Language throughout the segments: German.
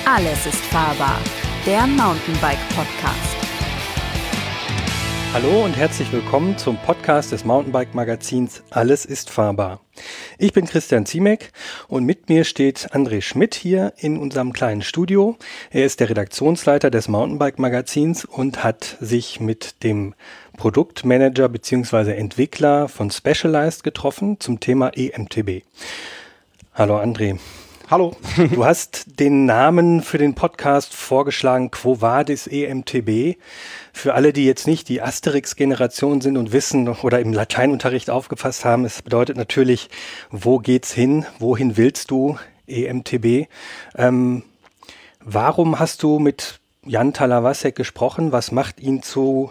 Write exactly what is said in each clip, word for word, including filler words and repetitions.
Alles ist fahrbar, der Mountainbike-Podcast. Hallo und herzlich willkommen zum Podcast des Mountainbike-Magazins Alles ist fahrbar. Ich bin Christian Ziemek und mit mir steht André Schmidt hier in unserem kleinen Studio. Er ist der Redaktionsleiter des Mountainbike-Magazins und hat sich mit dem Produktmanager bzw. Entwickler von Specialized getroffen zum Thema E M T B. Hallo André. Hallo. Du hast den Namen für den Podcast vorgeschlagen, Quo Vadis E M T B. Für alle, die jetzt nicht die Asterix-Generation sind und wissen oder im Lateinunterricht aufgefasst haben, es bedeutet natürlich, wo geht's hin, wohin willst du, E M T B. Ähm, warum hast du mit Jan Talawassek gesprochen? Was macht ihn zu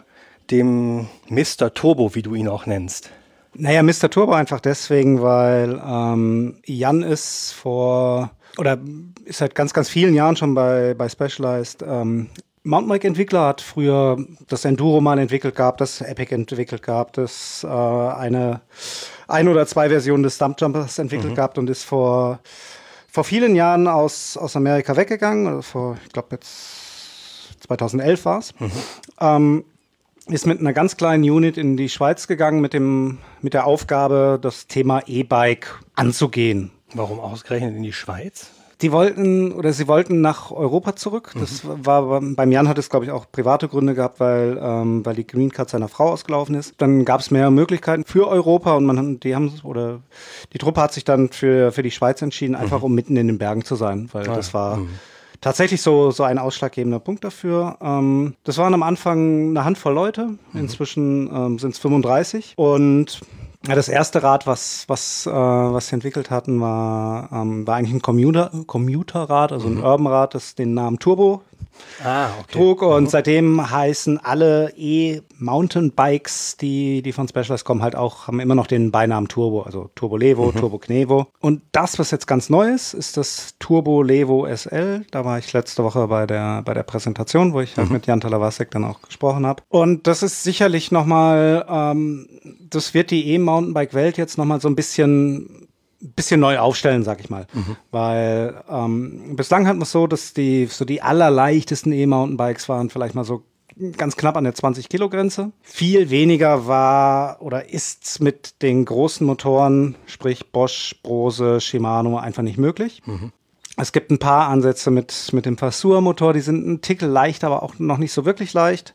dem Mister Turbo, wie du ihn auch nennst? Naja, Mister Turbo einfach deswegen, weil ähm, Jan ist vor, oder ist seit ganz, ganz vielen Jahren schon bei, bei Specialized ähm, Mountainbike-Entwickler, hat früher das Enduro mal entwickelt gehabt, das Epic entwickelt gehabt, das äh, eine, ein oder zwei Versionen des Stumpjumpers entwickelt mhm. gehabt und ist vor, vor vielen Jahren aus, aus Amerika weggegangen, also vor, ich glaube jetzt zweitausendelf war es. Mhm. Ähm, ist mit einer ganz kleinen Unit in die Schweiz gegangen mit dem mit der Aufgabe, das Thema E-Bike anzugehen. Warum ausgerechnet in die Schweiz? Die wollten oder sie wollten nach Europa zurück. Das mhm. war beim Jan hat es, glaube ich, auch private Gründe gehabt, weil ähm, weil die Green Card seiner Frau ausgelaufen ist. Dann gab es mehr Möglichkeiten für Europa und man die haben oder die Truppe hat sich dann für für die Schweiz entschieden, einfach mhm. um mitten in den Bergen zu sein, weil ah, das war mhm. tatsächlich so, so ein ausschlaggebender Punkt dafür. Ähm, das waren am Anfang eine Handvoll Leute. Inzwischen ähm, sind es fünfunddreißig. Und ja, das erste Rad, was, was, äh, was sie entwickelt hatten, war, ähm, war eigentlich ein Commuter, Commuterrad, also ein mhm. Urban-Rad, das den Namen Turbo ah, okay. trug. Und mhm. seitdem heißen alle E-Mountainbikes, die, die von Specialized kommen, halt auch, haben immer noch den Beinamen Turbo, also Turbo Levo, mhm. Turbo Knevo. Und das, was jetzt ganz neu ist, ist das Turbo Levo S L. Da war ich letzte Woche bei der, bei der Präsentation, wo ich halt mhm. mit Jan Talawassek dann auch gesprochen habe. Und das ist sicherlich nochmal, ähm, das wird die E-Mountainbike-Welt jetzt nochmal so ein bisschen bisschen neu aufstellen, sag ich mal. Mhm. Weil ähm, bislang hatten wir es so, dass die so die allerleichtesten E-Mountainbikes waren vielleicht mal so ganz knapp an der zwanzig Kilo Grenze. Viel weniger war oder ist mit den großen Motoren, sprich Bosch, Brose, Shimano, einfach nicht möglich. Mhm. Es gibt ein paar Ansätze mit, mit dem Fasuar-Motor, die sind ein Tickel leicht, aber auch noch nicht so wirklich leicht.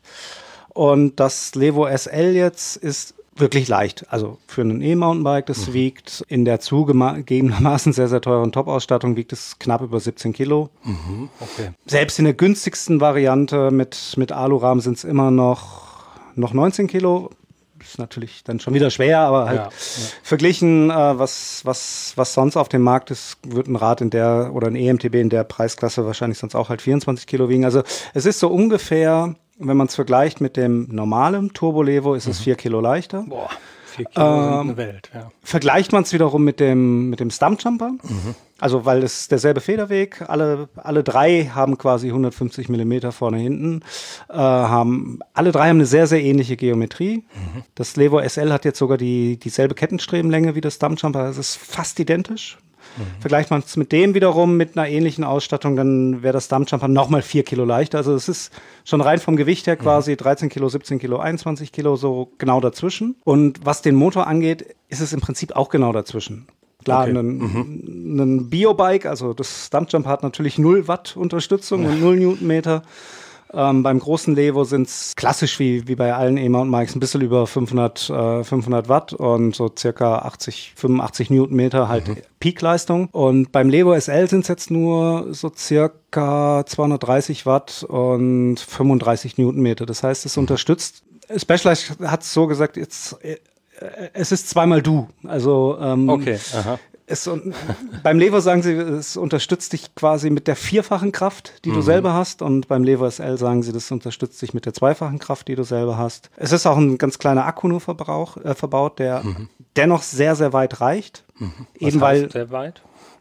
Und das Levo S L jetzt ist wirklich leicht. Also für einen E-Mountainbike, das mhm. wiegt in der zugegebenermaßen sehr, sehr teuren Top-Ausstattung, wiegt es knapp über siebzehn Kilo. Mhm. Okay. Selbst in der günstigsten Variante mit, mit Alurahmen sind es immer noch, noch neunzehn Kilo. Ist natürlich dann schon wieder schwer, aber halt ja, ja. verglichen, äh, was, was, was sonst auf dem Markt ist, wird ein Rad in der oder ein E M T B in der Preisklasse wahrscheinlich sonst auch halt vierundzwanzig Kilo wiegen. Also es ist so ungefähr, wenn man es vergleicht mit dem normalen Turbo Levo, ist mhm. es vier Kilo leichter. Boah, vier Kilo ähm, sind eine Welt, ja. Vergleicht man es wiederum mit dem, mit dem Stumpjumper, mhm. also weil es derselbe Federweg, alle, alle drei haben quasi hundertfünfzig Millimeter vorne, hinten, äh, haben, alle drei haben eine sehr, sehr ähnliche Geometrie. Mhm. Das Levo S L hat jetzt sogar die, dieselbe Kettenstrebenlänge wie das Stumpjumper, es ist fast identisch. Mhm. Vergleicht man es mit dem wiederum mit einer ähnlichen Ausstattung, dann wäre das Stumpjumper nochmal vier Kilo leichter. Also es ist schon rein vom Gewicht her quasi mhm. dreizehn Kilo, siebzehn Kilo, einundzwanzig Kilo, so genau dazwischen. Und was den Motor angeht, ist es im Prinzip auch genau dazwischen. Klar, okay. ein, mhm. ein Biobike, also das Stumpjumper hat natürlich null Watt Unterstützung ja. und null Newtonmeter. Ähm, beim großen Levo sind es klassisch wie, wie bei allen E-Mountainbikes ein bisschen über fünfhundert, äh, fünfhundert Watt und so circa achtzig, fünfundachtzig Newtonmeter halt mhm. Peakleistung. Und beim Levo S L sind es jetzt nur so circa zweihundertdreißig Watt und fünfunddreißig Newtonmeter. Das heißt, es mhm. unterstützt. Specialized hat es so gesagt, jetzt, äh, es ist zweimal du. Also ähm, okay, aha. Es, beim Levo sagen sie, es unterstützt dich quasi mit der vierfachen Kraft, die mhm. du selber hast. Und beim Levo S L sagen sie, das unterstützt dich mit der zweifachen Kraft, die du selber hast. Es ist auch ein ganz kleiner Akku nur verbrauch, äh, verbaut, der mhm. dennoch sehr, sehr weit reicht. Mhm. Was Eben heißt weil sehr weit?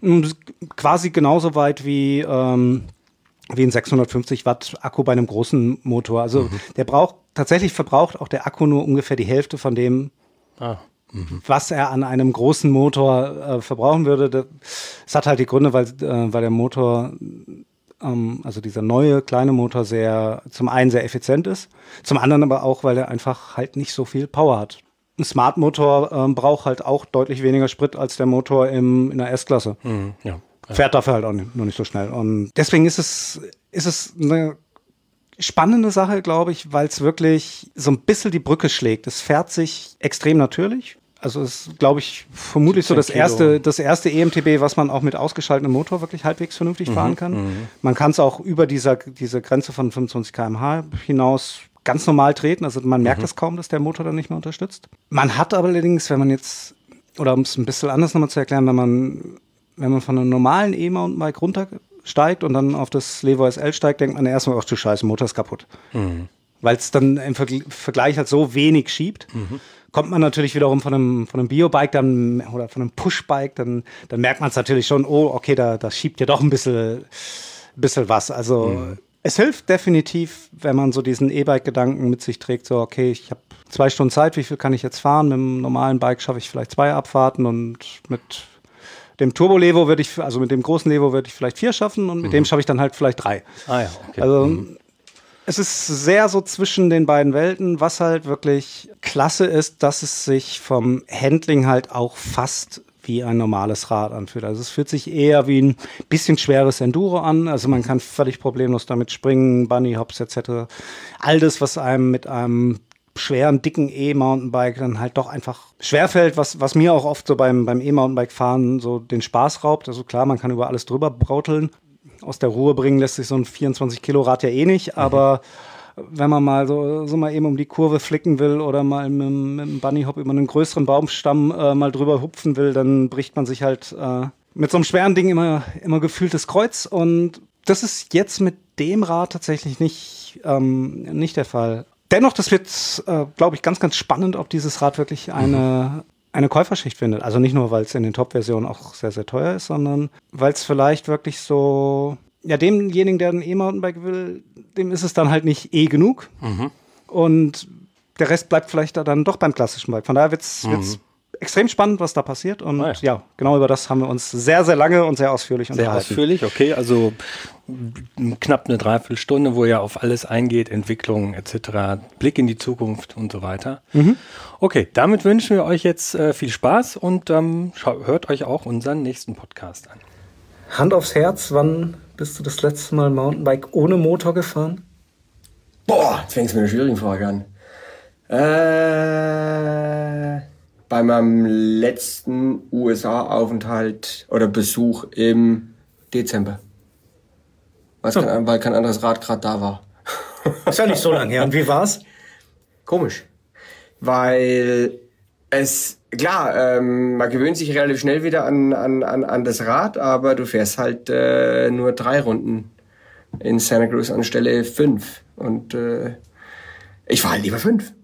Quasi genauso weit wie, ähm, wie ein sechshundertfünfzig Watt Akku bei einem großen Motor. Also mhm. der braucht, tatsächlich verbraucht auch der Akku nur ungefähr die Hälfte von dem, ah. Mhm. was er an einem großen Motor äh, verbrauchen würde. Das hat halt die Gründe, weil, äh, weil der Motor ähm, also dieser neue kleine Motor sehr, zum einen sehr effizient ist, zum anderen aber auch, weil er einfach halt nicht so viel Power hat. Ein Smart-Motor ähm, braucht halt auch deutlich weniger Sprit als der Motor im, in der S-Klasse. Mhm, ja. Ja. Fährt dafür halt auch nicht, nur nicht so schnell. Und deswegen ist es, ist es eine spannende Sache, glaube ich, weil es wirklich so ein bisschen die Brücke schlägt. Es fährt sich extrem natürlich. Also es ist, glaube ich, vermutlich so das erste, das erste E M T B, was man auch mit ausgeschaltetem Motor wirklich halbwegs vernünftig mhm, fahren kann. Mhm. Man kann es auch über dieser, diese Grenze von fünfundzwanzig Kilometer pro Stunde hinaus ganz normal treten. Also man merkt es mhm. kaum, dass der Motor dann nicht mehr unterstützt. Man hat aber allerdings, wenn man jetzt, oder um es ein bisschen anders nochmal zu erklären, wenn man, wenn man von einem normalen E-Mountainbike runtersteigt und dann auf das Levo S L steigt, denkt man erstmal, ach du Scheiße, Motor ist kaputt. Mhm. Weil es dann im Vergleich halt so wenig schiebt. Mhm. Kommt man natürlich wiederum von einem, von einem Biobike dann, oder von einem Pushbike, dann, dann merkt man es natürlich schon, oh, okay, da, da schiebt ja doch ein bisschen, bisschen was. Also mhm. es hilft definitiv, wenn man so diesen E-Bike-Gedanken mit sich trägt, so okay, ich habe zwei Stunden Zeit, wie viel kann ich jetzt fahren? Mit einem normalen Bike schaffe ich vielleicht zwei Abfahrten und mit dem Turbo-Levo würde ich, also mit dem großen Levo würde ich vielleicht vier schaffen und mit mhm. dem schaffe ich dann halt vielleicht drei. Ah ja, okay. Also mhm. es ist sehr so zwischen den beiden Welten, was halt wirklich klasse ist, dass es sich vom Handling halt auch fast wie ein normales Rad anfühlt. Also es fühlt sich eher wie ein bisschen schweres Enduro an. Also man kann völlig problemlos damit springen, Bunny Hops et cetera. All das, was einem mit einem schweren, dicken E-Mountainbike dann halt doch einfach schwerfällt, was, was mir auch oft so beim, beim E-Mountainbike-Fahren so den Spaß raubt. Also klar, man kann über alles drüber brauteln. Aus der Ruhe bringen lässt sich so ein vierundzwanzig Kilo Rad ja eh nicht, aber mhm. wenn man mal so, so mal eben um die Kurve flicken will oder mal mit, mit einem Bunny Hop über einen größeren Baumstamm äh, mal drüber hupfen will, dann bricht man sich halt äh, mit so einem schweren Ding immer, immer gefühlt das Kreuz, und das ist jetzt mit dem Rad tatsächlich nicht, ähm, nicht der Fall. Dennoch, das wird, äh, glaube ich, ganz, ganz spannend, ob dieses Rad wirklich eine mhm. eine Käuferschicht findet. Also nicht nur, weil es in den Top-Versionen auch sehr, sehr teuer ist, sondern weil es vielleicht wirklich so, ja, demjenigen, der ein E-Mountainbike will, dem ist es dann halt nicht eh genug. Mhm. Und der Rest bleibt vielleicht dann doch beim klassischen Bike. Von daher wird es mhm. extrem spannend, was da passiert. Und ah, ja. ja, genau über das haben wir uns sehr, sehr lange und sehr ausführlich sehr unterhalten. Sehr ausführlich, okay. Also knapp eine Dreiviertelstunde, wo ja auf alles eingeht, Entwicklung et cetera, Blick in die Zukunft und so weiter. Mhm. Okay, damit wünschen wir euch jetzt äh, viel Spaß und ähm, schaut, hört euch auch unseren nächsten Podcast an. Hand aufs Herz, wann bist du das letzte Mal Mountainbike ohne Motor gefahren? Boah, jetzt fängst du mit einer schwierigen Frage an. Äh, bei meinem letzten U S A-Aufenthalt oder Besuch im Dezember. Weil kein, weil kein anderes Rad gerade da war. Ist ja nicht so lange her. Und wie war's? Komisch. Weil es, klar, ähm, man gewöhnt sich relativ schnell wieder an, an, an, an das Rad, aber du fährst halt äh, nur drei Runden in Santa Cruz anstelle fünf. Und äh, ich fahre halt lieber fünf.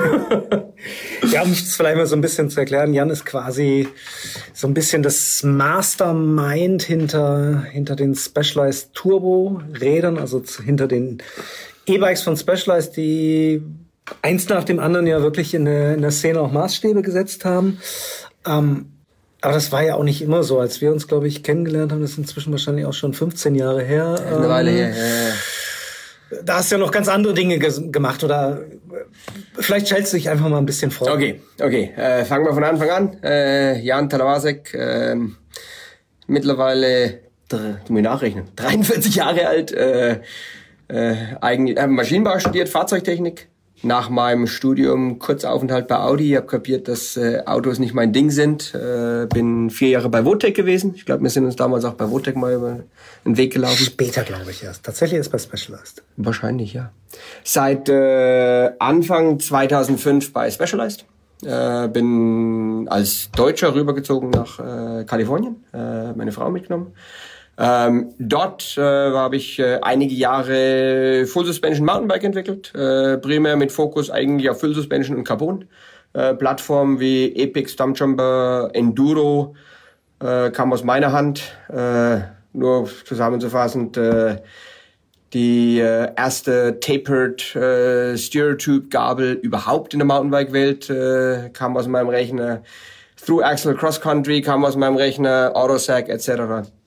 Ja, um es vielleicht mal so ein bisschen zu erklären, Jan ist quasi so ein bisschen das Mastermind hinter, hinter den Specialized Turbo-Rädern, also zu, hinter den E-Bikes von Specialized, die eins nach dem anderen ja wirklich in der, in der Szene auch Maßstäbe gesetzt haben. Ähm, aber das war ja auch nicht immer so. Als wir uns, glaube ich, kennengelernt haben, das ist inzwischen wahrscheinlich auch schon fünfzehn Jahre her. Ähm, Eine Weile her, ja, ja. Da hast du ja noch ganz andere Dinge ges- gemacht, oder vielleicht stellst du dich einfach mal ein bisschen vor. Okay, okay. Äh, fangen wir von Anfang an. Äh, Jan Talawasek, äh, mittlerweile, du mir nachrechnen, dreiundvierzig Jahre alt, äh, äh, eigentlich äh, Maschinenbau studiert, Fahrzeugtechnik. Nach meinem Studium Kurzaufenthalt bei Audi. Ich habe kapiert, dass äh, Autos nicht mein Ding sind. Äh, bin vier Jahre bei Votec gewesen. Ich glaube, wir sind uns damals auch bei Votec mal über den Weg gelaufen. Später, glaube ich, erst. Tatsächlich ist bei Specialized. Wahrscheinlich, ja. Seit äh, Anfang zweitausendfünf bei Specialized. Äh, bin als Deutscher rübergezogen nach äh, Kalifornien. Äh, meine Frau mitgenommen. Ähm, dort äh, habe ich äh, einige Jahre Full Suspension Mountainbike entwickelt, äh, primär mit Fokus eigentlich auf Full Suspension und Carbon. Äh, Plattformen wie Epix, Stumpjumper, Enduro äh, kam aus meiner Hand. Äh, nur zusammenzufassend, äh, die äh, erste Tapered äh, Steertube-Gabel überhaupt in der Mountainbike-Welt äh, kam aus meinem Rechner. Through Axle Cross Country kam aus meinem Rechner, Autosac et cetera.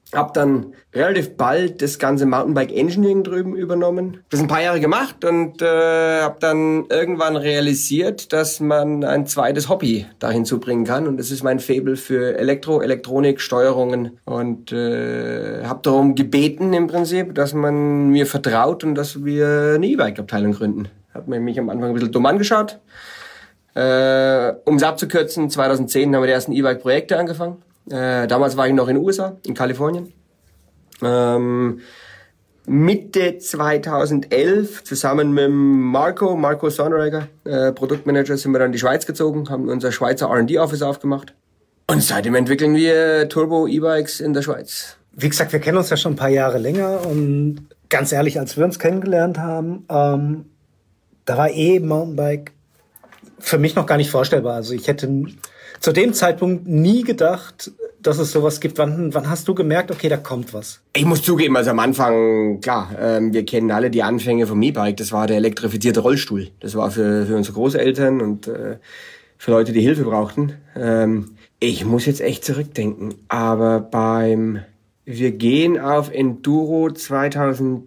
Hab dann relativ bald das ganze Mountainbike Engineering drüben übernommen. Das ein paar Jahre gemacht und äh, habe dann irgendwann realisiert, dass man ein zweites Hobby dahin zubringen kann. Und das ist mein Faible für Elektro, Elektronik, Steuerungen. Und äh, habe darum gebeten im Prinzip, dass man mir vertraut und dass wir eine E-Bike-Abteilung gründen. Hat man mich am Anfang ein bisschen dumm angeschaut. Äh, um es abzukürzen, zweitausendzehn haben wir die ersten E-Bike-Projekte angefangen. Äh, damals war ich noch in den U S A, in Kalifornien. Ähm, Mitte zweitausendelf, zusammen mit Marco, Marco Sonneregger, äh, Produktmanager, sind wir dann in die Schweiz gezogen, haben unser Schweizer R and D-Office aufgemacht. Und seitdem entwickeln wir Turbo-E-Bikes in der Schweiz. Wie gesagt, wir kennen uns ja schon ein paar Jahre länger und ganz ehrlich, als wir uns kennengelernt haben, ähm, da war E-Mountainbike für mich noch gar nicht vorstellbar. Also ich hätte zu dem Zeitpunkt nie gedacht, dass es sowas gibt. Wann, wann hast du gemerkt, okay, da kommt was? Ich muss zugeben, also am Anfang, klar, ähm, wir kennen alle die Anfänge vom E-Bike. Das war der elektrifizierte Rollstuhl. Das war für, für unsere Großeltern und äh, für Leute, die Hilfe brauchten. Ähm, ich muss jetzt echt zurückdenken. Aber beim, wir gehen auf Enduro zweitausendneun,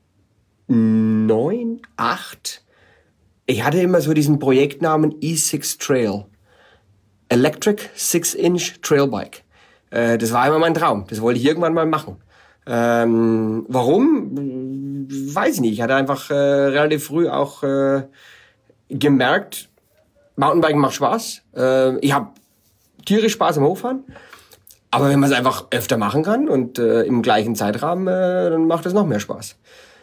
acht. Ich hatte immer so diesen Projektnamen E sechs Trail. Electric six inch Trailbike. Äh, das war immer mein Traum. Das wollte ich irgendwann mal machen. Ähm, warum? Weiß ich nicht. Ich hatte einfach äh, relativ früh auch äh, gemerkt, Mountainbiken macht Spaß. Äh, ich habe tierisch Spaß am Hochfahren. Aber wenn man es einfach öfter machen kann und äh, im gleichen Zeitrahmen, äh, dann macht es noch mehr Spaß.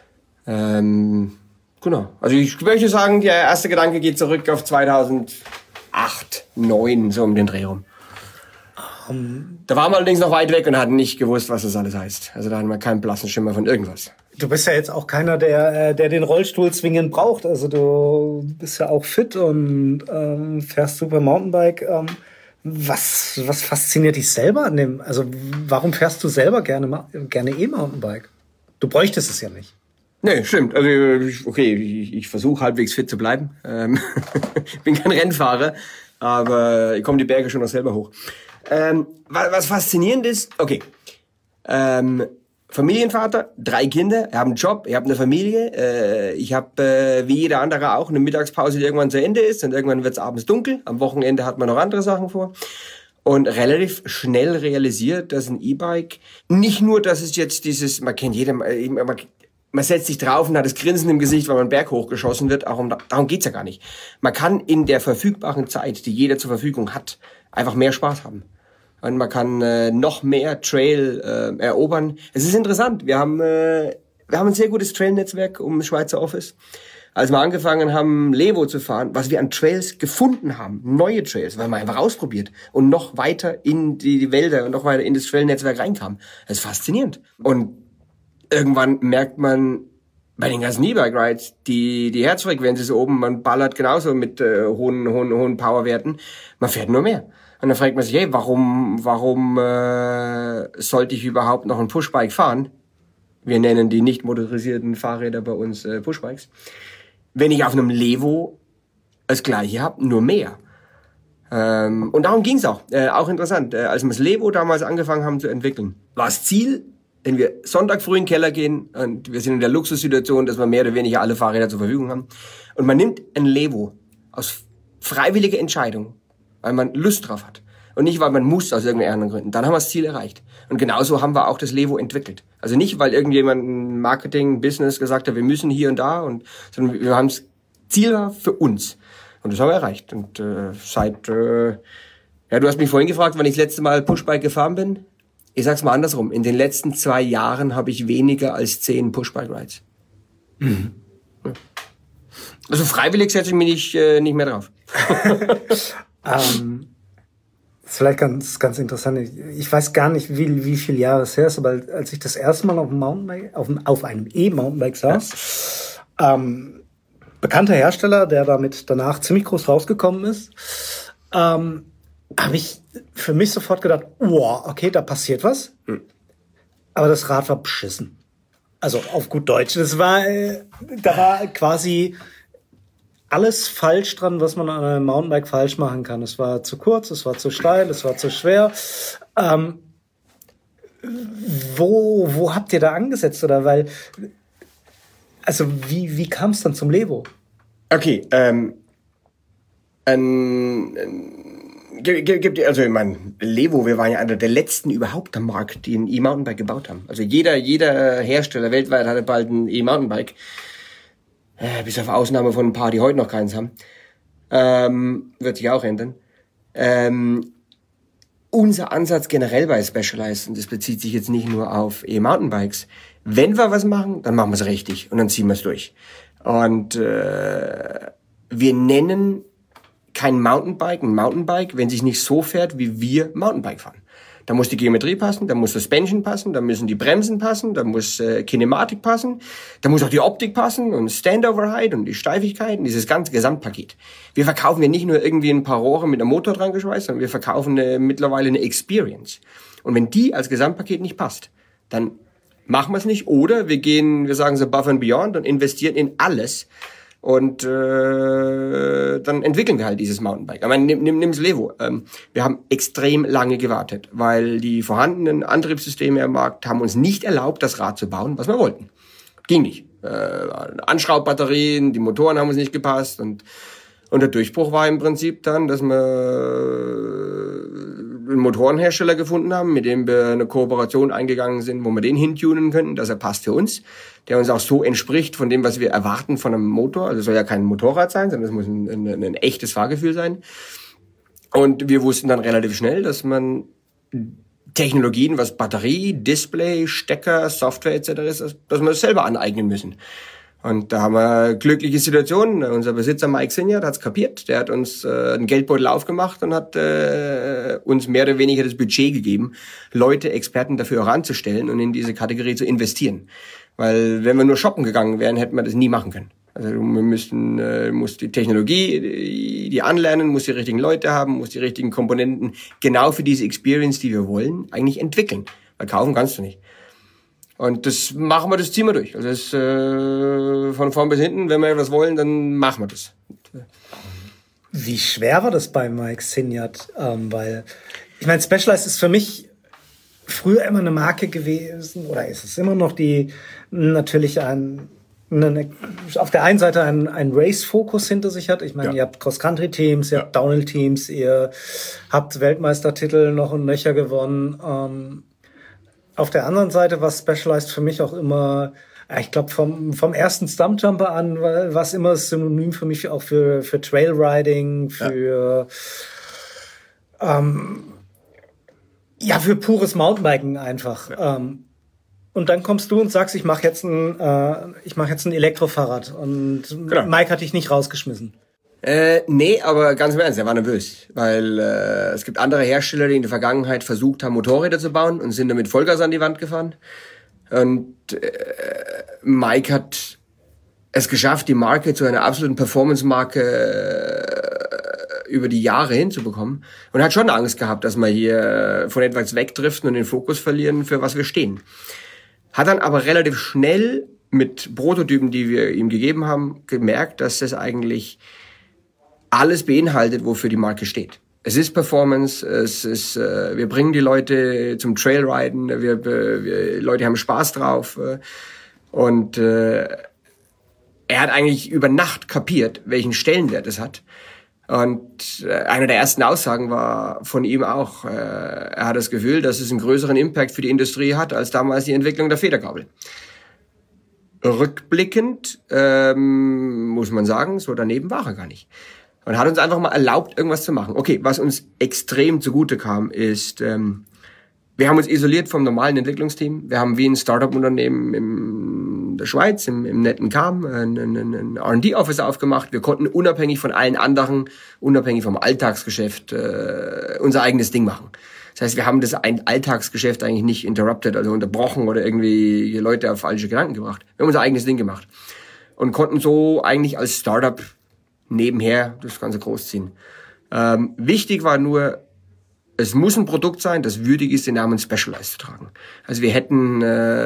Ähm, genau. Also ich möchte sagen, der erste Gedanke geht zurück auf zweitausendacht, neun, so um den Dreh rum. Um, da waren wir allerdings noch weit weg und hatten nicht gewusst, was das alles heißt. Also da hatten wir keinen blassen Schimmer von irgendwas. Du bist ja jetzt auch keiner, der, der den Rollstuhl zwingend braucht. Also du bist ja auch fit und ähm, fährst super Mountainbike. Ähm, was, was fasziniert dich selber an dem? Also warum fährst du selber gerne, gerne E-Mountainbike? Du bräuchtest es ja nicht. Nee, stimmt. Also okay, ich, ich versuche halbwegs fit zu bleiben. Ähm, bin kein Rennfahrer, aber ich komme die Berge schon noch selber hoch. Ähm, was, was faszinierend ist, okay, ähm, Familienvater, drei Kinder, ich habe einen Job, ich habe eine Familie, äh, ich habe äh, wie jeder andere auch eine Mittagspause, die irgendwann zu Ende ist und irgendwann wird es abends dunkel, am Wochenende hat man noch andere Sachen vor. Und relativ schnell realisiert, dass ein E-Bike nicht nur, dass es jetzt dieses, man kennt jeder, man, man setzt sich drauf und hat das Grinsen im Gesicht, weil man einen Berg hochgeschossen wird. Auch um, darum geht's ja gar nicht. Man kann in der verfügbaren Zeit, die jeder zur Verfügung hat, einfach mehr Spaß haben. Und man kann äh, noch mehr Trail äh, erobern. Es ist interessant. Wir haben äh, wir haben ein sehr gutes Trail-Netzwerk um das Schweizer Office. Als wir angefangen haben, Levo zu fahren, was wir an Trails gefunden haben, neue Trails, weil man einfach ausprobiert und noch weiter in die, die Wälder und noch weiter in das Trail-Netzwerk reinkam. Das ist faszinierend. Und irgendwann merkt man bei den ganzen E-Bike-Rides, die, die Herzfrequenz ist oben, man ballert genauso mit äh, hohen, hohen, hohen Powerwerten, man fährt nur mehr. Und dann fragt man sich, hey, warum, warum äh, sollte ich überhaupt noch ein Pushbike fahren? Wir nennen die nicht motorisierten Fahrräder bei uns äh, Pushbikes. Wenn ich auf einem Levo das Gleiche habe, nur mehr. Ähm, und darum ging's auch. Äh, auch interessant. Äh, als wir das Levo damals angefangen haben zu entwickeln, war das Ziel, wenn wir Sonntag früh in den Keller gehen und wir sind in der Luxussituation, dass wir mehr oder weniger alle Fahrräder zur Verfügung haben und man nimmt ein Levo aus freiwilliger Entscheidung, weil man Lust drauf hat und nicht, weil man muss aus irgendeinen anderen Gründen, dann haben wir das Ziel erreicht. Und genauso haben wir auch das Levo entwickelt. Also nicht, weil irgendjemand ein Marketing, Business gesagt hat, wir müssen hier und da, und sondern wir haben das Ziel für uns. Und das haben wir erreicht. Und äh, seit, äh, ja, du hast mich vorhin gefragt, wann ich das letzte Mal Pushbike gefahren bin. Ich sag's mal andersrum. In den letzten zwei Jahren habe ich weniger als zehn Pushbike-Rides. Mhm. Ja. Also freiwillig setze ich mich nicht, äh, nicht mehr drauf. ähm, das ist vielleicht ganz, ganz interessant. Ich, ich weiß gar nicht, wie, wie viele Jahre es her ist, aber als ich das erste Mal auf einem Mountainbike, auf, auf einem E-Mountainbike saß, ja. ähm, bekannter Hersteller, der damit danach ziemlich groß rausgekommen ist, ähm, habe ich für mich sofort gedacht, wow, okay, da passiert was. Hm. Aber das Rad war beschissen. Also auf gut Deutsch. Das war, äh, da war quasi alles falsch dran, was man an einem Mountainbike falsch machen kann. Es war zu kurz, es war zu steil, es war zu schwer. Ähm, wo, wo habt ihr da angesetzt? Oder weil, also wie, wie kam es dann zum Levo? Okay, ähm, ein, gibt, also ich meine, Levo, wir waren ja einer der letzten überhaupt am Markt, die ein E-Mountainbike gebaut haben. Also jeder, jeder Hersteller weltweit hatte bald ein E-Mountainbike, äh, bis auf Ausnahme von ein paar, die heute noch keins haben. Ähm, wird sich auch ändern. Ähm, unser Ansatz generell bei Specialized, und das bezieht sich jetzt nicht nur auf E-Mountainbikes, wenn wir was machen, dann machen wir es richtig und dann ziehen wir es durch. Und äh, wir nennen kein Mountainbike ein Mountainbike, wenn sich nicht so fährt, wie wir Mountainbike fahren. Da muss die Geometrie passen, da muss Suspension passen, da müssen die Bremsen passen, da muss äh, Kinematik passen, da muss auch die Optik passen und Standover-Height und die Steifigkeit und dieses ganze Gesamtpaket. Wir verkaufen ja nicht nur irgendwie ein paar Rohre mit einem Motor dran geschweißt, sondern wir verkaufen äh, mittlerweile eine Experience. Und wenn die als Gesamtpaket nicht passt, dann machen wir es nicht. Oder wir gehen, wir sagen so above and beyond und investieren in alles. Und äh, dann entwickeln wir halt dieses Mountainbike. Ich meine, nimm, nimm, nimm's Levo. Ähm, wir haben extrem lange gewartet, weil die vorhandenen Antriebssysteme am Markt haben uns nicht erlaubt, das Rad zu bauen, was wir wollten. Ging nicht. Äh, Anschraubbatterien, die Motoren haben uns nicht gepasst. Und, und der Durchbruch war im Prinzip dann, dass wir einen Motorenhersteller gefunden haben, mit dem wir eine Kooperation eingegangen sind, wo wir den hintunen könnten, dass er passt für uns, der uns auch so entspricht von dem, was wir erwarten von einem Motor. Also es soll ja kein Motorrad sein, sondern es muss ein, ein, ein echtes Fahrgefühl sein. Und wir wussten dann relativ schnell, dass man Technologien, was Batterie, Display, Stecker, Software et cetera ist, dass wir das selber aneignen müssen. Und da haben wir glückliche Situationen. Unser Besitzer Mike Sinyard hat's kapiert. Der hat uns äh, einen Geldbeutel aufgemacht und hat äh, uns mehr oder weniger das Budget gegeben, Leute, Experten dafür heranzustellen und in diese Kategorie zu investieren. Weil wenn wir nur shoppen gegangen wären, hätten wir das nie machen können. Also wir müssten, äh, muss die Technologie, die, die anlernen, muss die richtigen Leute haben, muss die richtigen Komponenten genau für diese Experience, die wir wollen, eigentlich entwickeln. Weil kaufen kannst du nicht. Und das machen wir, das ziehen wir durch. Also das äh, von vorn bis hinten, wenn wir etwas wollen, dann machen wir das. Wie schwer war das bei Mike Sinyard? Ähm, weil, ich meine, Specialized ist für mich früher immer eine Marke gewesen, oder ist es immer noch, die natürlich ein, eine, auf der einen Seite einen, einen Race-Fokus hinter sich hat. Ich meine, ja. Ihr habt Cross-Country-Teams, ihr ja. habt Downhill-Teams, ihr habt Weltmeistertitel noch und nöcher gewonnen. Ähm, Auf der anderen Seite war Specialized für mich auch immer, ich glaube vom vom ersten Stumpjumper an war es immer synonym für mich auch für für Trailriding, für ja, ähm, ja für pures Mountainbiken einfach. Ja. Ähm, und dann kommst du und sagst, ich mache jetzt ein äh, ich mache jetzt ein Elektrofahrrad und genau. Mike hat dich nicht rausgeschmissen. Äh, nee, aber ganz im Ernst, er war nervös, weil äh, es gibt andere Hersteller, die in der Vergangenheit versucht haben, Motorräder zu bauen und sind damit Vollgas an die Wand gefahren. Und äh, Mike hat es geschafft, die Marke zu einer absoluten Performance-Marke äh, über die Jahre hinzubekommen und hat schon Angst gehabt, dass wir hier von etwas wegdriften und den Fokus verlieren, für was wir stehen. Hat dann aber relativ schnell mit Prototypen, die wir ihm gegeben haben, gemerkt, dass das eigentlich alles beinhaltet, wofür die Marke steht. Es ist Performance, es ist, äh, wir bringen die Leute zum Trailriden, wir, wir Leute haben Spaß drauf äh, und äh, er hat eigentlich über Nacht kapiert, welchen Stellenwert es hat. Und äh, eine der ersten Aussagen war von ihm auch, äh, er hat das Gefühl, dass es einen größeren Impact für die Industrie hat, als damals die Entwicklung der Federgabel. Rückblickend ähm, muss man sagen, so daneben war er gar nicht. Und hat uns einfach mal erlaubt, irgendwas zu machen. Okay, was uns extrem zugute kam, ist, ähm, wir haben uns isoliert vom normalen Entwicklungsteam. Wir haben wie ein Startup-Unternehmen in der Schweiz, im, im netten Kam, ein, ein, ein R and D-Office aufgemacht. Wir konnten unabhängig von allen anderen, unabhängig vom Alltagsgeschäft, äh, unser eigenes Ding machen. Das heißt, wir haben das ein Alltagsgeschäft eigentlich nicht interrupted, also unterbrochen oder irgendwie Leute auf falsche Gedanken gebracht. Wir haben unser eigenes Ding gemacht und konnten so eigentlich als Startup nebenher das Ganze großziehen. Ähm, wichtig war nur, es muss ein Produkt sein, das würdig ist, den Namen Specialized zu tragen. Also wir hätten,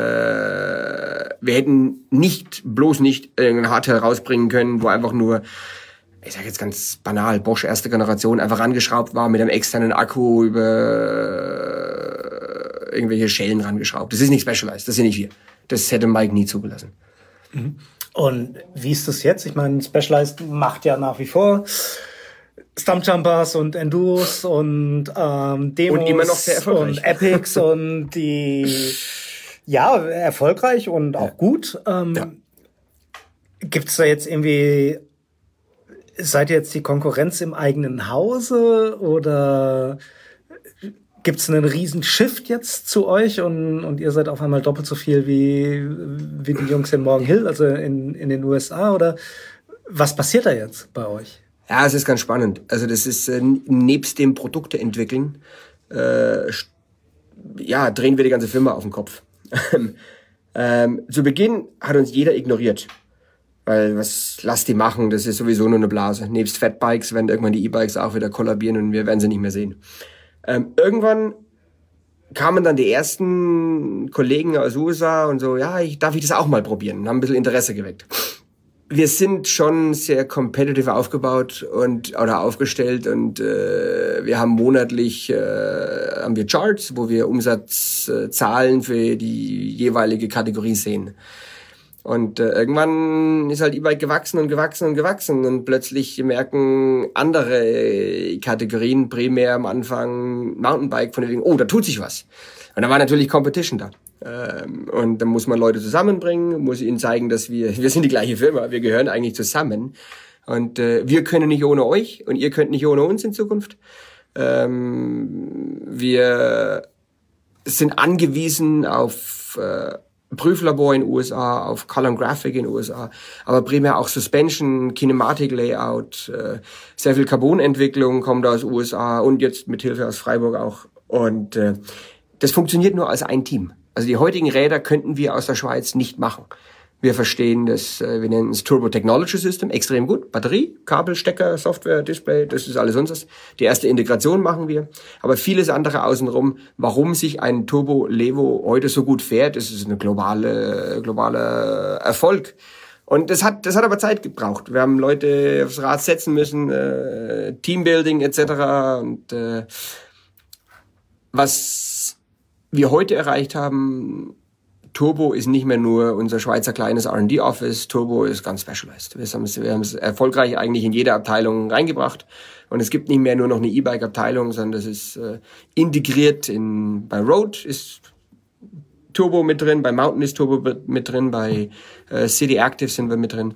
äh, wir hätten nicht, bloß nicht irgendein Hardtail rausbringen können, wo einfach nur, ich sag jetzt ganz banal, Bosch erste Generation einfach angeschraubt war mit einem externen Akku über irgendwelche Schellen rangeschraubt. Das ist nicht Specialized, das sind nicht wir. Das hätte Mike nie zugelassen. Und wie ist das jetzt? Ich meine, Specialized macht ja nach wie vor Stumpjumpers und Enduros und ähm, Demos und, immer noch sehr erfolgreich. Und Epics und die, ja, erfolgreich und auch gut. Ähm, ja. Gibt's da jetzt irgendwie, seid ihr jetzt die Konkurrenz im eigenen Hause oder gibt's einen riesen Shift jetzt zu euch und, und ihr seid auf einmal doppelt so viel wie, wie die Jungs in Morgan Hill, also in, in den U S A, oder was passiert da jetzt bei euch? Ja, es ist ganz spannend. Also das ist äh, nebst dem Produkte entwickeln, äh, ja, drehen wir die ganze Firma auf den Kopf. ähm, zu Beginn hat uns jeder ignoriert. Weil, was, lass die machen, das ist sowieso nur eine Blase. Nebst Fatbikes werden irgendwann die E-Bikes auch wieder kollabieren und wir werden sie nicht mehr sehen. Ähm, irgendwann kamen dann die ersten Kollegen aus U S A und so, ja, ich, darf ich das auch mal probieren? Und haben ein bisschen Interesse geweckt. Wir sind schon sehr competitive aufgebaut und oder aufgestellt und äh, wir haben monatlich äh, haben wir Charts, wo wir Umsatzzahlen äh, für die jeweilige Kategorie sehen. Und äh, irgendwann ist halt E-Bike gewachsen und gewachsen und gewachsen und plötzlich merken andere Kategorien, primär am Anfang Mountainbike, von wegen, oh, da tut sich was. Und da war natürlich Competition da. Ähm, und dann muss man Leute zusammenbringen, muss ihnen zeigen, dass wir, wir sind die gleiche Firma, wir gehören eigentlich zusammen. Und äh, wir können nicht ohne euch und ihr könnt nicht ohne uns in Zukunft. Ähm, wir sind angewiesen auf äh, Prüflabor in den U S A, auf Color and Graphic in den U S A, aber primär auch Suspension, Kinematic Layout, äh, sehr viel Carbon-Entwicklung kommt aus den U S A und jetzt mit Hilfe aus Freiburg auch. Und äh, das funktioniert nur als ein Team. Also die heutigen Räder könnten wir aus der Schweiz nicht machen. Wir verstehen das, wir nennen es Turbo Technology System, extrem gut. Batterie, Kabel, Stecker, Software, Display, das ist alles unseres. Die erste Integration machen wir. Aber vieles andere außenrum, warum sich ein Turbo Levo heute so gut fährt, das ist eine globale, globale Erfolg. Und das hat, das hat aber Zeit gebraucht. Wir haben Leute aufs Rad setzen müssen, äh, Teambuilding et cetera. Und äh, was wir heute erreicht haben, Turbo ist nicht mehr nur unser Schweizer kleines R and D-Office. Turbo ist ganz specialized. Wir haben es, wir haben es erfolgreich eigentlich in jede Abteilung reingebracht. Und es gibt nicht mehr nur noch eine E-Bike-Abteilung, sondern das ist äh, integriert in, bei Road ist Turbo mit drin, bei Mountain ist Turbo mit drin, bei äh, City Active sind wir mit drin.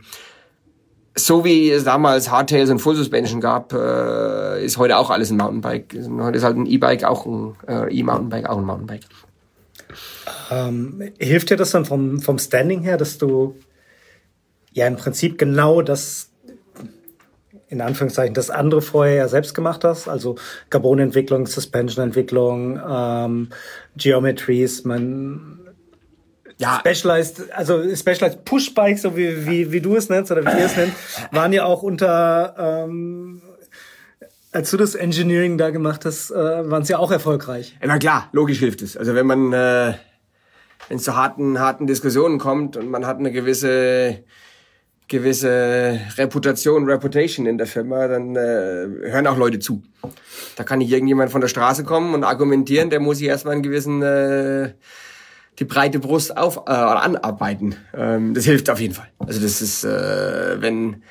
So wie es damals Hardtails und Full Suspension gab, äh, ist heute auch alles ein Mountainbike. Heute ist halt ein E-Bike auch ein äh, E-Mountainbike, auch ein Mountainbike. Ähm, hilft dir das dann vom, vom Standing her, dass du ja im Prinzip genau das, in Anführungszeichen, das andere vorher ja selbst gemacht hast, also Carbon-Entwicklung, Suspension-Entwicklung, ähm, Geometries, man ja. Specialized, also Specialized Pushbikes, so wie, wie, wie du es nennst oder wie ihr es nennt, waren ja auch unter, ähm, als du das Engineering da gemacht hast, äh, waren es ja auch erfolgreich. Ja, na klar, logisch hilft es. Also wenn man, äh, wenn es zu harten, harten Diskussionen kommt und man hat eine gewisse, gewisse Reputation, Reputation in der Firma, dann äh, hören auch Leute zu. Da kann nicht irgendjemand von der Straße kommen und argumentieren, der muss sich erstmal einen gewissen, äh, die breite Brust auf, äh, anarbeiten. Ähm, das hilft auf jeden Fall. Also das ist, äh, wenn,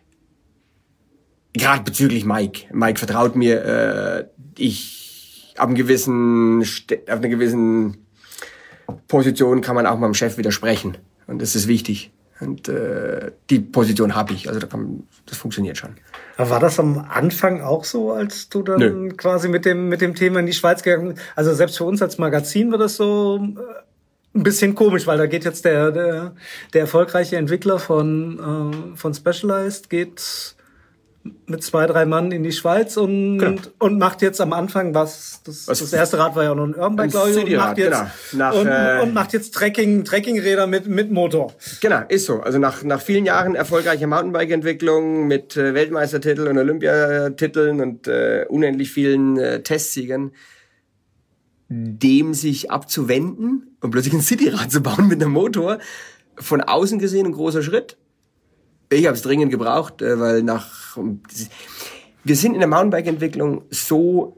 gerade bezüglich Mike. Mike vertraut mir, äh, ich ab einem gewissen, auf einer gewissen Position kann man auch meinem Chef widersprechen. Und das ist wichtig. Und äh, die Position habe ich. Also da kann, das funktioniert schon. Aber war das am Anfang auch so, als du dann Nö. quasi mit dem mit dem Thema in die Schweiz gegangen bist? Also selbst für uns als Magazin war das so ein bisschen komisch, weil da geht jetzt der der, der erfolgreiche Entwickler von äh, von Specialized geht mit zwei, drei Mann in die Schweiz und, genau. und macht jetzt am Anfang was, das, was das erste Rad war ja auch noch ein Urbanbike, glaube ich, und macht jetzt, genau. Nach, und, äh, und macht jetzt Trekking, Trekkingräder mit, mit Motor. Genau, ist so. Also nach, nach vielen Jahren erfolgreicher Mountainbike-Entwicklung mit äh, Weltmeistertiteln und Olympiatiteln und äh, unendlich vielen äh, Testsiegern, dem sich abzuwenden und plötzlich ein Cityrad zu bauen mit einem Motor, von außen gesehen ein großer Schritt. Ich habe es dringend gebraucht, weil nach wir sind in der Mountainbike-Entwicklung so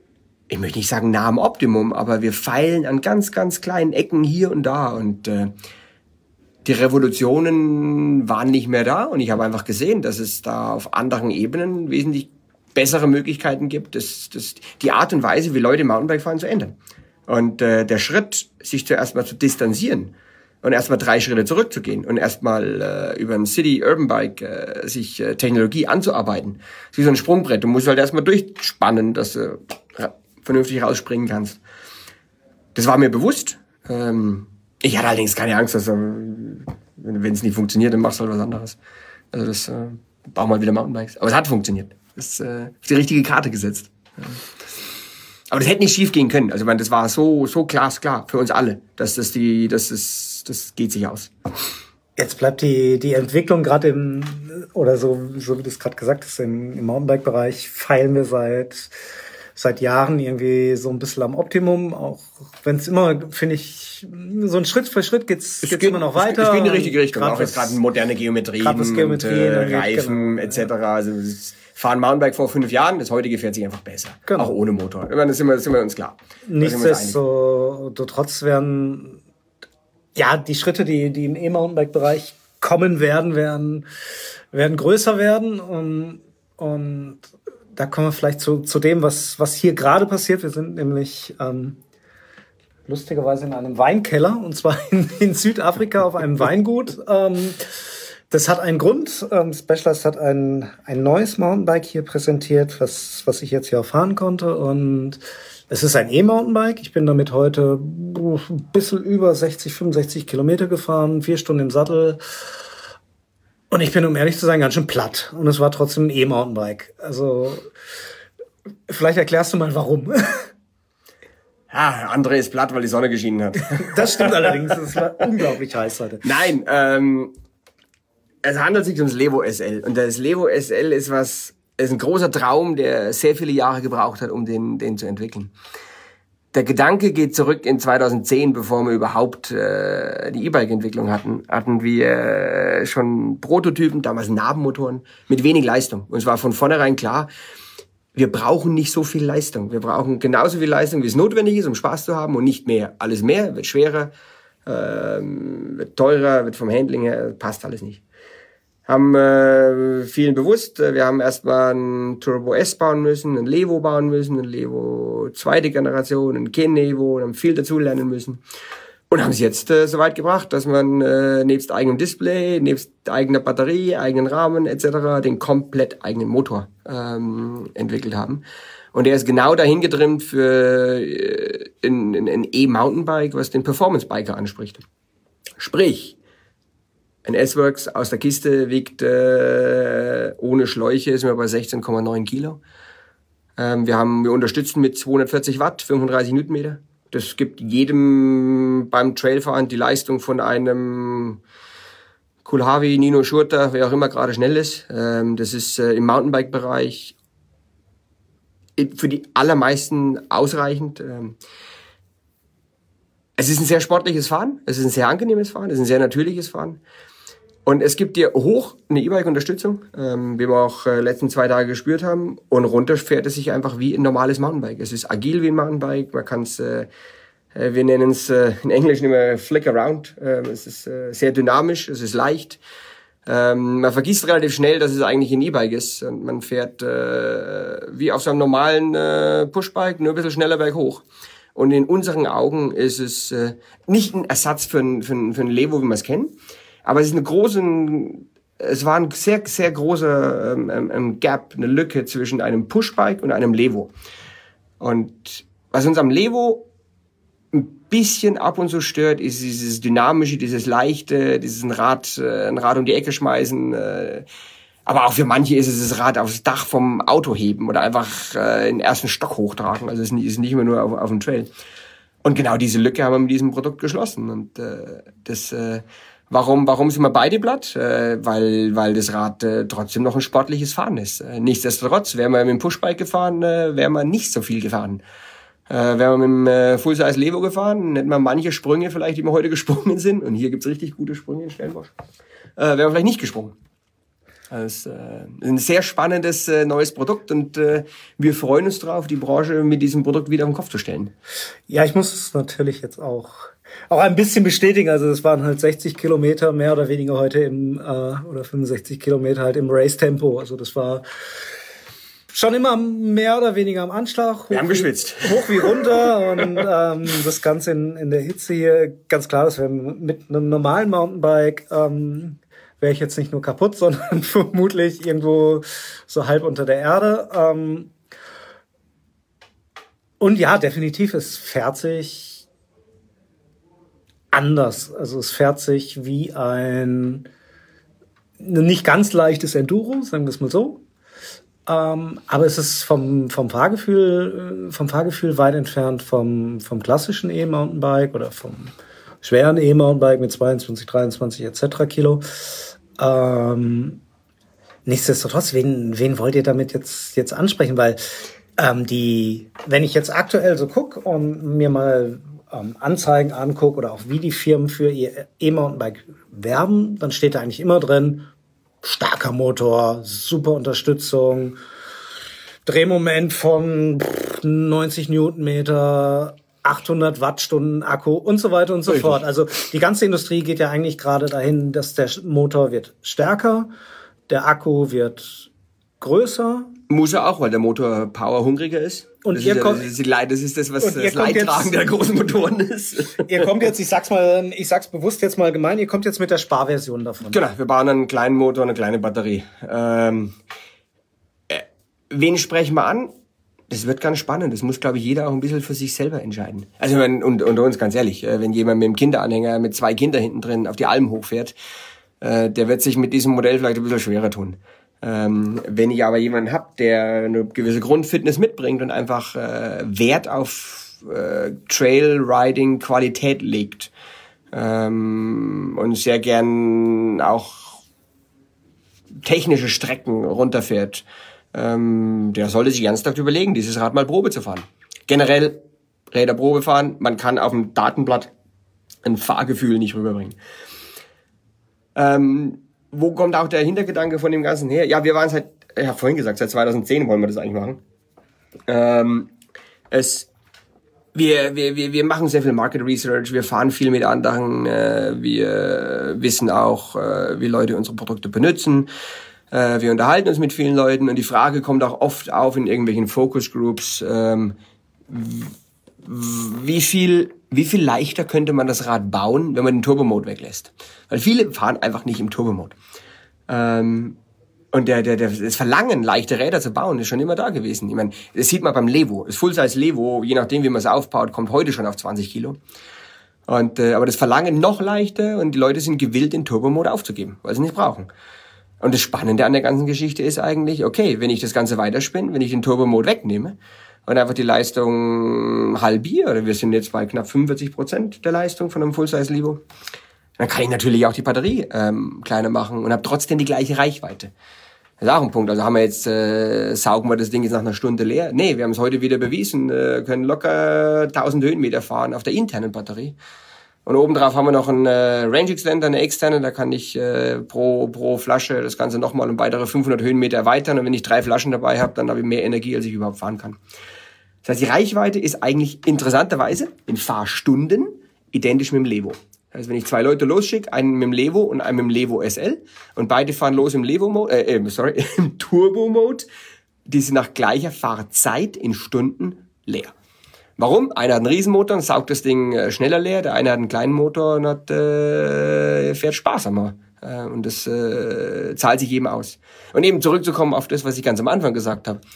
ich möchte nicht sagen nah am Optimum, aber wir feilen an ganz, ganz kleinen Ecken hier und da und äh, die Revolutionen waren nicht mehr da und ich habe einfach gesehen, dass es da auf anderen Ebenen wesentlich bessere Möglichkeiten gibt, das, das, die Art und Weise, wie Leute Mountainbike fahren, zu ändern. Und äh, der Schritt, sich zuerst mal zu distanzieren und erstmal drei Schritte zurückzugehen und erstmal äh, über ein City-Urban-Bike äh, sich äh, Technologie anzuarbeiten, ist wie so ein Sprungbrett. Du musst halt erstmal durchspannen, dass du äh, vernünftig rausspringen kannst. Das war mir bewusst. Ähm, ich hatte allerdings keine Angst, dass äh, wenn es nicht funktioniert, dann machst du halt was anderes. Also das äh, brauchen wir wieder Mountainbikes. Aber es hat funktioniert. Das ist äh, auf die richtige Karte gesetzt. Ja. Aber das hätte nicht schief gehen können. Also ich meine, das war so so glasklar für uns alle, dass das die, dass das das geht sich aus. Jetzt bleibt die die Entwicklung gerade im oder so so wie du es gerade gesagt hast im, im Mountainbike-Bereich feilen wir seit seit Jahren irgendwie so ein bisschen am Optimum. Auch wenn es immer, finde ich, so ein Schritt für Schritt geht's geht's geht immer noch weiter. Es geht in die richtige Richtung. Grad Auch jetzt gerade moderne Geometrien, was Geometrien und, äh, angeht, Reifen genau. et cetera. Also das fahren Mountainbike vor fünf Jahren, das heutige fährt sich einfach besser. Genau. Auch ohne Motor. Ich meine, das sind wir, das sind wir uns klar. Nichtsdestotrotz werden ja die Schritte, die die im E-Mountainbike-Bereich kommen werden, werden werden größer werden und, und da kommen wir vielleicht zu zu dem, was was hier gerade passiert. Wir sind nämlich ähm, lustigerweise in einem Weinkeller und zwar in, in Südafrika auf einem Weingut. Ähm, Das hat einen Grund. Ähm, Specialized hat ein ein neues Mountainbike hier präsentiert, was was ich jetzt hier auch fahren konnte. Und es ist ein E-Mountainbike. Ich bin damit heute ein bisschen über sechzig, fünfundsechzig Kilometer gefahren, vier Stunden im Sattel. Und ich bin, um ehrlich zu sein, ganz schön platt. Und es war trotzdem ein E-Mountainbike. Also vielleicht erklärst du mal, warum. Ja, André ist platt, weil die Sonne geschienen hat. Das stimmt allerdings. Es war unglaublich heiß heute. Nein, ähm, es handelt sich ums Levo S L. Und das Levo S L ist was, ist ein großer Traum, der sehr viele Jahre gebraucht hat, um den, den zu entwickeln. Der Gedanke geht zurück in zweitausendzehn, bevor wir überhaupt äh, die E-Bike-Entwicklung hatten. Hatten wir äh, schon Prototypen, damals Nabenmotoren, mit wenig Leistung. Und es war von vornherein klar, wir brauchen nicht so viel Leistung. Wir brauchen genauso viel Leistung, wie es notwendig ist, um Spaß zu haben und nicht mehr. Alles mehr wird schwerer, ähm, wird teurer, wird vom Handling her, passt alles nicht. Haben äh, vielen bewusst, wir haben erstmal ein Turbo S bauen müssen, ein Levo bauen müssen, ein Levo zweite Generation, ein Kenevo und haben viel dazu lernen müssen. Und haben es jetzt äh, so weit gebracht, dass man äh, nebst eigenem Display, nebst eigener Batterie, eigenen Rahmen et cetera den komplett eigenen Motor ähm, entwickelt haben. Und der ist genau dahin getrimmt für äh, ein, ein E-Mountainbike, was den Performance-Biker anspricht. Sprich, ein S-Works aus der Kiste wiegt äh, ohne Schläuche, sind wir bei sechzehn Komma neun Kilo. Ähm, wir haben, wir unterstützen mit zweihundertvierzig Watt, fünfunddreißig Newtonmeter. Das gibt jedem beim Trailfahren die Leistung von einem Kulhavi, Nino Schurter, wer auch immer gerade schnell ist. Ähm, das ist äh, im Mountainbike-Bereich für die allermeisten ausreichend. Ähm, es ist ein sehr sportliches Fahren, es ist ein sehr angenehmes Fahren, es ist ein sehr natürliches Fahren. Und es gibt dir hoch eine E-Bike-Unterstützung, ähm, wie wir auch äh, letzten zwei Tage gespürt haben. Und runter fährt es sich einfach wie ein normales Mountainbike. Es ist agil wie ein Mountainbike. Man kann es, äh, wir nennen es äh, in Englisch immer Flick Around. Ähm, es ist äh, sehr dynamisch, es ist leicht. Ähm, man vergisst relativ schnell, dass es eigentlich ein E-Bike ist. Und man fährt äh, wie auf so einem normalen äh, Pushbike, nur ein bisschen schneller berghoch. Und in unseren Augen ist es äh, nicht ein Ersatz für ein, für ein, für ein Levo, wie wir es kennen. Aber es ist eine große, es war ein sehr, sehr großer ähm, ähm, Gap, eine Lücke zwischen einem Pushbike und einem Levo. Und was uns am Levo ein bisschen ab und zu stört, ist dieses Dynamische, dieses Leichte, dieses ein Rad, äh, ein Rad um die Ecke schmeißen. Äh, aber auch für manche ist es das Rad aufs Dach vom Auto heben oder einfach äh, den ersten Stock hochtragen. Also es ist nicht, ist nicht immer nur auf, auf dem Trail. Und genau diese Lücke haben wir mit diesem Produkt geschlossen. Und äh, das... Äh, Warum, warum sind wir beide platt? Äh, weil, weil das Rad äh, trotzdem noch ein sportliches Fahren ist. Äh, nichtsdestotrotz, wären wir mit dem Pushbike gefahren, äh, wären wir nicht so viel gefahren. Äh, wären wir mit dem äh, Full-Size Levo gefahren, hätten wir manche Sprünge vielleicht, die wir heute gesprungen sind, und hier gibt's richtig gute Sprünge in Stellenbosch, äh, wären wir vielleicht nicht gesprungen. Also, äh, ein sehr spannendes äh, neues Produkt und äh, wir freuen uns drauf, die Branche mit diesem Produkt wieder auf den Kopf zu stellen. Ja, ich muss es natürlich jetzt auch auch ein bisschen bestätigen. Also es waren halt sechzig Kilometer mehr oder weniger heute im äh, oder fünfundsechzig Kilometer halt im Race-Tempo. Also das war schon immer mehr oder weniger am Anschlag. Hoch Wir haben wie, geschwitzt. Hoch wie runter und ähm, das Ganze in, in der Hitze hier. Ganz klar, dass wir mit einem normalen Mountainbike ähm, wäre ich jetzt nicht nur kaputt, sondern vermutlich irgendwo so halb unter der Erde. Ähm, und ja, definitiv, es fährt sich anders. Also es fährt sich wie ein nicht ganz leichtes Enduro, sagen wir es mal so. Ähm, aber es ist vom, vom Fahrgefühl, vom Fahrgefühl weit entfernt vom, vom klassischen E-Mountainbike oder vom schweren E-Mountainbike mit zweiundzwanzig, dreiundzwanzig et cetera Kilo. Ähm, nichtsdestotrotz, wen, wen wollt ihr damit jetzt, jetzt ansprechen? Weil ähm, die, wenn ich jetzt aktuell so gucke und mir mal ähm, Anzeigen angucke oder auch wie die Firmen für ihr E-Mountainbike werben, dann steht da eigentlich immer drin, starker Motor, super Unterstützung, Drehmoment von neunzig Newtonmeter, achthundert Wattstunden Akku und so weiter und so fort. Also die ganze Industrie geht ja eigentlich gerade dahin, dass der Motor wird stärker, der Akku wird größer. Muss er auch, weil der Motor powerhungriger ist. Und das, ihr ist ja, kommt, das, ist die, das ist das, was und das Leidtragen der großen Motoren ist. Ihr kommt jetzt, ich sag's mal, ich sag's bewusst jetzt mal gemein, ihr kommt jetzt mit der Sparversion davon. Genau, wir bauen einen kleinen Motor und eine kleine Batterie. Ähm, äh, wen sprechen wir an? Das wird ganz spannend. Das muss, glaube ich, jeder auch ein bisschen für sich selber entscheiden. Also wenn, und unter uns ganz ehrlich, wenn jemand mit dem Kinderanhänger mit zwei Kindern hinten drin auf die Alm hochfährt, äh, der wird sich mit diesem Modell vielleicht ein bisschen schwerer tun. Ähm, wenn ich aber jemanden hab, der eine gewisse Grundfitness mitbringt und einfach äh, Wert auf äh, Trail-Riding-Qualität legt ähm, und sehr gern auch technische Strecken runterfährt, ähm, der sollte sich ernsthaft überlegen, dieses Rad mal Probe zu fahren. Generell Räder Probe fahren, man kann auf dem Datenblatt ein Fahrgefühl nicht rüberbringen. Ähm, Wo kommt auch der Hintergedanke von dem Ganzen her? Ja, wir waren seit, ich habe vorhin gesagt, seit zweitausendzehn wollen wir das eigentlich machen. Ähm, es, wir, wir, wir, wir machen sehr viel Market Research, wir fahren viel mit anderen, äh, wir wissen auch, äh, wie Leute unsere Produkte benutzen. Äh, wir unterhalten uns mit vielen Leuten und die Frage kommt auch oft auf in irgendwelchen Focus Groups, ähm, wie viel, wie viel leichter könnte man das Rad bauen, wenn man den Turbo-Mode weglässt? Weil viele fahren einfach nicht im Turbo-Mode. Ähm, und der, der, der, das Verlangen, leichte Räder zu bauen, ist schon immer da gewesen. Ich meine, das sieht man beim Levo. Das Full-Size Levo, je nachdem, wie man es aufbaut, kommt heute schon auf zwanzig Kilo. Und, äh, aber das Verlangen noch leichter und die Leute sind gewillt, den Turbo-Mode aufzugeben, weil sie nicht brauchen. Und das Spannende an der ganzen Geschichte ist eigentlich, okay, wenn ich das Ganze weiterspinne, wenn ich den Turbo-Mode wegnehme und einfach die Leistung halbiere, oder wir sind jetzt bei knapp fünfundvierzig Prozent der Leistung von einem Full-Size Levo, dann kann ich natürlich auch die Batterie ähm, kleiner machen und habe trotzdem die gleiche Reichweite. Das ist auch ein Punkt. Also haben wir jetzt, äh, saugen wir das Ding jetzt nach einer Stunde leer? Nee, wir haben es heute wieder bewiesen, äh, können locker tausend Höhenmeter fahren auf der internen Batterie. Und obendrauf haben wir noch einen äh, Range Extender, eine externe, da kann ich äh, pro pro Flasche das Ganze nochmal um weitere fünfhundert Höhenmeter erweitern. Und wenn ich drei Flaschen dabei habe, dann habe ich mehr Energie, als ich überhaupt fahren kann. Das heißt, die Reichweite ist eigentlich interessanterweise in Fahrstunden identisch mit dem Levo. Das heißt, wenn ich zwei Leute losschicke, einen mit dem Levo und einen mit dem Levo S L und beide fahren los im Levo-Mode, äh, äh, sorry, im Turbo-Mode, die sind nach gleicher Fahrzeit in Stunden leer. Warum? Einer hat einen Riesenmotor und saugt das Ding äh, schneller leer, der eine hat einen kleinen Motor und hat, äh, fährt sparsamer. Äh, und das äh, zahlt sich eben aus. Und eben zurückzukommen auf das, was ich ganz am Anfang gesagt habe.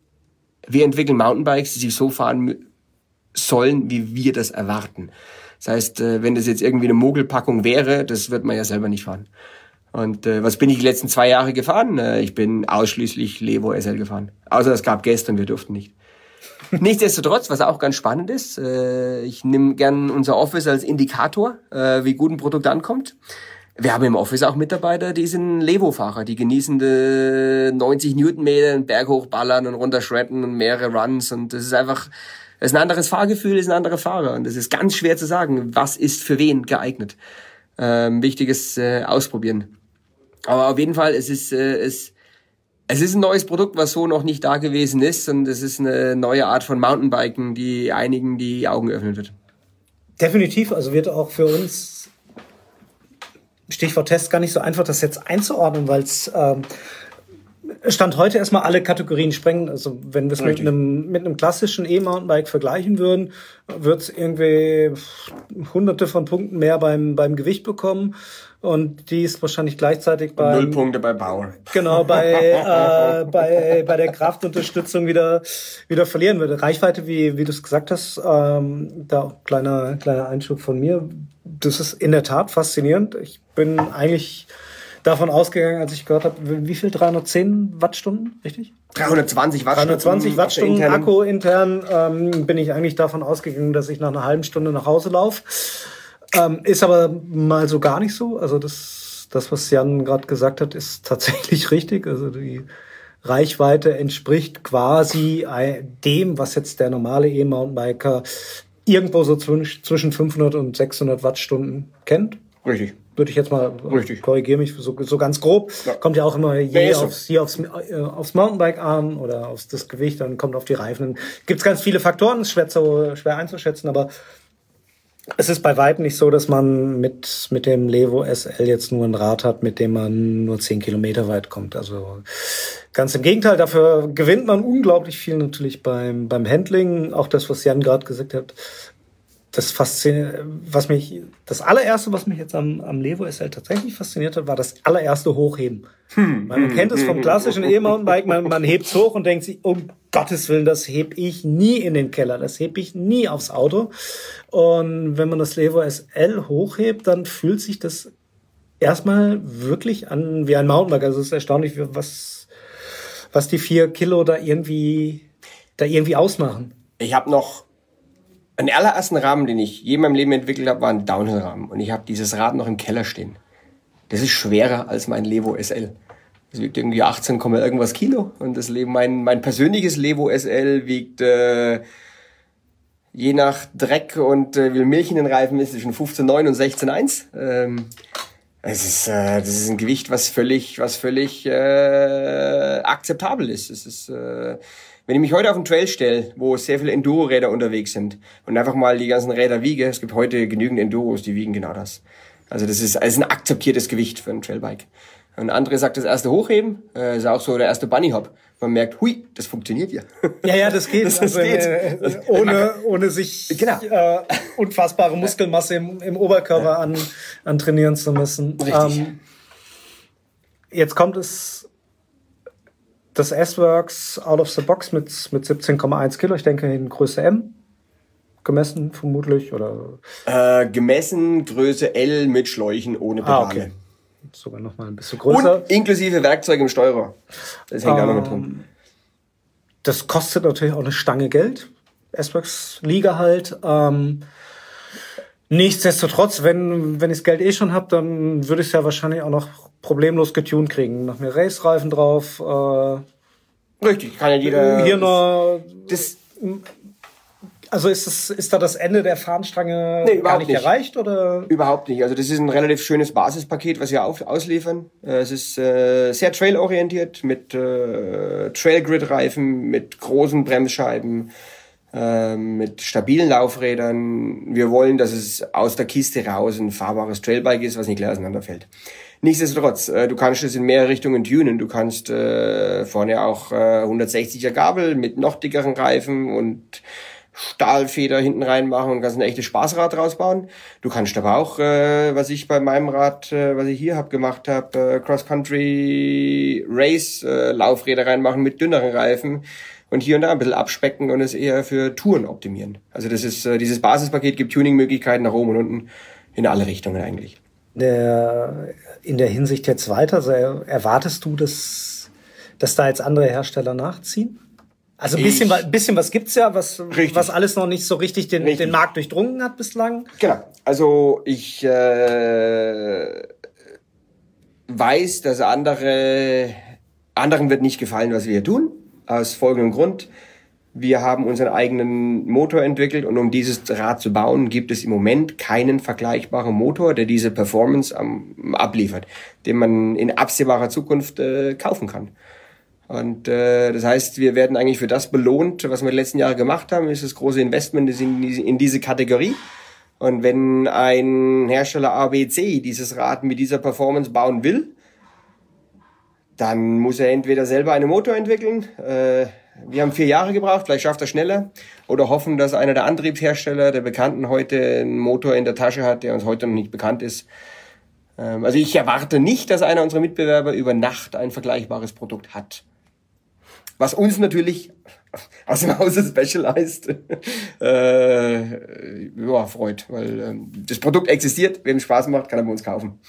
Wir entwickeln Mountainbikes, die sich so fahren sollen, wie wir das erwarten. Das heißt, äh, wenn das jetzt irgendwie eine Mogelpackung wäre, das wird man ja selber nicht fahren. Und äh, was bin ich die letzten zwei Jahre gefahren? Äh, ich bin ausschließlich Levo S L gefahren. Außer es gab Gäste und wir durften nicht. Nichtsdestotrotz, was auch ganz spannend ist, äh, ich nehme gern unser Office als Indikator, äh, wie gut ein Produkt ankommt. Wir haben im Office auch Mitarbeiter, die sind Levo-Fahrer, die genießen die neunzig Newtonmeter, einen Berg hochballern und runterschredden und mehrere Runs. Und das ist einfach, das ist ein anderes Fahrgefühl, das ist ein anderer Fahrer. Und das ist ganz schwer zu sagen, was ist für wen geeignet. Ähm, wichtig ist äh, ausprobieren. Aber auf jeden Fall, es ist, äh, es, es ist ein neues Produkt, was so noch nicht da gewesen ist. Und es ist eine neue Art von Mountainbiken, die einigen die Augen öffnen wird. Definitiv, also wird auch für uns, Stichwort Test, gar nicht so einfach, das jetzt einzuordnen, weil es ähm, Stand heute erstmal alle Kategorien sprengen. Also wenn wir es mit einem, mit einem klassischen E-Mountainbike vergleichen würden, wird es irgendwie hunderte von Punkten mehr beim, beim Gewicht bekommen. Und die ist wahrscheinlich gleichzeitig bei Null Punkte bei Bauer. Genau, bei, äh, bei, bei der Kraftunterstützung wieder, wieder verlieren würde. Reichweite, wie, wie du es gesagt hast, ähm, da kleiner, kleiner Einschub von mir. Das ist in der Tat faszinierend. Ich bin eigentlich davon ausgegangen, als ich gehört habe, wie viel? dreihundertzehn Wattstunden, richtig? dreihundertzwanzig Wattstunden. dreihundertzwanzig Wattstunden Akku intern, ähm, bin ich eigentlich davon ausgegangen, dass ich nach einer halben Stunde nach Hause laufe. Ähm, ist aber mal so gar nicht so. Also das, das was Jan gerade gesagt hat, ist tatsächlich richtig. Also die Reichweite entspricht quasi dem, was jetzt der normale E-Mountainbiker irgendwo so zwischen fünfhundert und sechshundert Wattstunden kennt. Richtig. Würde ich jetzt mal, Richtig. korrigiere mich, so, so ganz grob. Ja. Kommt ja auch immer je ja, aufs, je aufs, äh, aufs Mountainbike an oder aufs das Gewicht, dann kommt auf die Reifen. Gibt es ganz viele Faktoren, ist schwer, zu, schwer einzuschätzen, aber es ist bei weitem nicht so, dass man mit, mit dem Levo S L jetzt nur ein Rad hat, mit dem man nur zehn Kilometer weit kommt. Also ganz im Gegenteil, dafür gewinnt man unglaublich viel natürlich beim, beim Handling. Auch das, was Jan gerade gesagt hat. Das fasziniert, was mich, das allererste, was mich jetzt am, am Levo S L tatsächlich fasziniert hat, war das allererste Hochheben. Hm, man hm, kennt es vom klassischen E-Mountainbike, man, man hebt hoch und denkt sich, um Gottes Willen, das heb ich nie in den Keller, das heb ich nie aufs Auto. Und wenn man das Levo S L hochhebt, dann fühlt sich das erstmal wirklich an wie ein Mountainbike. Also es ist erstaunlich, was, was die vier Kilo da irgendwie, da irgendwie ausmachen. Ich habe noch einen allerersten Rahmen, den ich je in meinem Leben entwickelt habe, war ein Downhill-Rahmen. Und ich habe dieses Rad noch im Keller stehen. Das ist schwerer als mein Levo S L. Das wiegt irgendwie achtzehn, irgendwas Kilo. Und das Leben, mein, mein persönliches Levo S L wiegt äh, je nach Dreck und äh, wie viel Milch in den Reifen ist, zwischen fünfzehn Komma neun und sechzehn Komma eins. Ähm, es ist, äh, das ist ein Gewicht, was völlig, was völlig äh, akzeptabel ist. Es ist äh, Wenn ich mich heute auf den Trail stelle, wo sehr viele Enduro-Räder unterwegs sind und einfach mal die ganzen Räder wiege, es gibt heute genügend Enduros, die wiegen genau das. Also das ist, das ist ein akzeptiertes Gewicht für ein Trailbike. Und andere sagt, das erste Hochheben, äh, ist auch so der erste Bunny-Hop. Man merkt, hui, das funktioniert ja. Ja, ja, das geht. Das, also, das geht. Äh, ohne, ohne sich genau. äh, unfassbare Muskelmasse im, im Oberkörper ja. an, an trainieren zu müssen. Richtig. Ähm, jetzt kommt es das S-Works out of the box mit, mit siebzehn Komma eins Kilo. Ich denke in Größe M. Gemessen vermutlich, oder? Äh, gemessen Größe L mit Schläuchen ohne Pedale. Ah, okay. Sogar noch mal ein bisschen größer. Und inklusive Werkzeug im Steuerer. Das hängt ähm, auch noch mit drin. Das kostet natürlich auch eine Stange Geld. S-Works Liga halt. Ähm, nichtsdestotrotz, wenn, wenn ich das Geld eh schon habe, dann würde ich es ja wahrscheinlich auch noch problemlos getuned kriegen. Noch mehr Race-Reifen drauf. Äh, Richtig, kann ja jeder. Hier noch. Das, Also ist das, ist da das Ende der Fahnenstange nee, gar nicht, nicht erreicht, oder? Überhaupt nicht. Also das ist ein relativ schönes Basispaket, was wir auf, ausliefern. Es ist äh, sehr trailorientiert mit äh, Trailgrid-Reifen, mit großen Bremsscheiben, äh, mit stabilen Laufrädern. Wir wollen, dass es aus der Kiste raus ein fahrbares Trailbike ist, was nicht gleich auseinanderfällt. Nichtsdestotrotz, äh, du kannst es in mehrere Richtungen tunen. Du kannst äh, vorne auch äh, hundertsechziger Gabel mit noch dickeren Reifen und Stahlfeder hinten reinmachen und kannst ein echtes Spaßrad draus bauen. Du kannst aber auch, äh, was ich bei meinem Rad, äh, was ich hier hab gemacht habe, äh, Cross-Country Race äh, Laufräder reinmachen mit dünneren Reifen und hier und da ein bisschen abspecken und es eher für Touren optimieren. Also das ist äh, dieses Basispaket gibt Tuning-Möglichkeiten nach oben und unten in alle Richtungen eigentlich. Der, in der Hinsicht jetzt weiter, also erwartest du, dass, dass da jetzt andere Hersteller nachziehen? Also ein bisschen, ich, bisschen was gibt's ja, was, was alles noch nicht so richtig den, richtig den Markt durchdrungen hat bislang. Genau. Also ich äh, weiß, dass andere anderen wird nicht gefallen, was wir hier tun. Aus folgendem Grund. Wir haben unseren eigenen Motor entwickelt und um dieses Rad zu bauen, gibt es im Moment keinen vergleichbaren Motor, der diese Performance am, abliefert, den man in absehbarer Zukunft äh, kaufen kann. Und äh, das heißt, wir werden eigentlich für das belohnt, was wir die letzten Jahre gemacht haben, ist das große Investment in diese, in diese Kategorie. Und wenn ein Hersteller A B C dieses Rad mit dieser Performance bauen will, dann muss er entweder selber einen Motor entwickeln, äh, wir haben vier Jahre gebraucht, vielleicht schafft er schneller, oder hoffen, dass einer der Antriebshersteller, der Bekannten, heute einen Motor in der Tasche hat, der uns heute noch nicht bekannt ist. Ähm, also ich erwarte nicht, dass einer unserer Mitbewerber über Nacht ein vergleichbares Produkt hat. Was uns natürlich aus dem Hause Specialized äh, ja, freut, weil ähm, das Produkt existiert, wem es Spaß macht, kann er bei uns kaufen.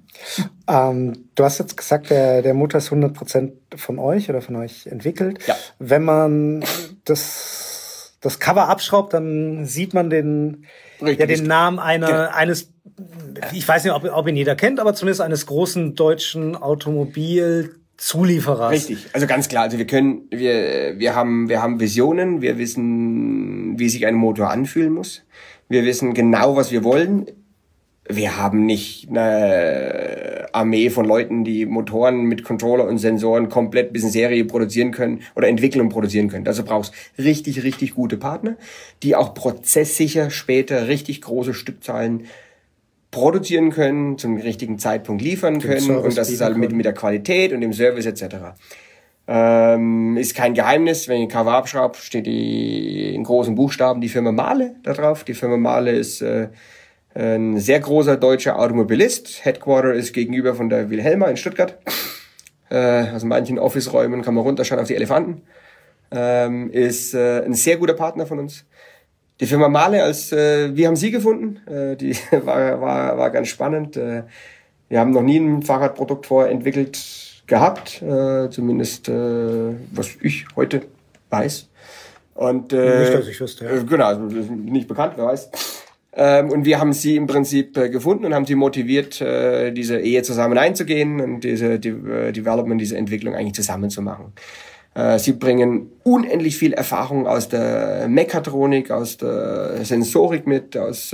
ähm, du hast jetzt gesagt, der, der Motor ist hundert Prozent von euch oder von euch entwickelt. Ja. Wenn man das, das Cover abschraubt, dann sieht man den, ja, den Namen einer, genau. eines, ich weiß nicht, ob, ob ihn jeder kennt, aber zumindest eines großen deutschen Automobil Zulieferers. Richtig, also ganz klar, also wir können, wir, wir haben, wir haben Visionen, wir wissen, wie sich ein Motor anfühlen muss. Wir wissen genau, was wir wollen. Wir haben nicht eine Armee von Leuten, die Motoren mit Controller und Sensoren komplett bis in Serie produzieren können oder entwickeln und produzieren können. Also brauchst richtig, richtig gute Partner, die auch prozesssicher später richtig große Stückzahlen produzieren können, zum richtigen Zeitpunkt liefern können und das ist halt mit, mit der Qualität und dem Service et cetera. Ähm, ist kein Geheimnis, wenn ich ein Cover abschraube, steht die in großen Buchstaben die Firma Mahle da drauf. Die Firma Mahle ist äh, ein sehr großer deutscher Automobilist. Headquarter ist gegenüber von der Wilhelma in Stuttgart. Äh, aus manchen Office-Räumen kann man runterschauen auf die Elefanten. Ähm, ist äh, ein sehr guter Partner von uns. Die Firma Mahle, als äh, wir haben sie gefunden, äh, die war, war, war ganz spannend. Äh, wir haben noch nie ein Fahrradprodukt vorentwickelt gehabt, äh, zumindest äh, was ich heute weiß. Und, äh, nicht, dass ich wüsste. Ja. Äh, genau, also nicht bekannt, wer weiß. Ähm, und wir haben sie im Prinzip äh, gefunden und haben sie motiviert, äh, diese Ehe zusammen einzugehen und diese die, äh, Development, diese Entwicklung eigentlich zusammen zu machen. Sie bringen unendlich viel Erfahrung aus der Mechatronik, aus der Sensorik mit, aus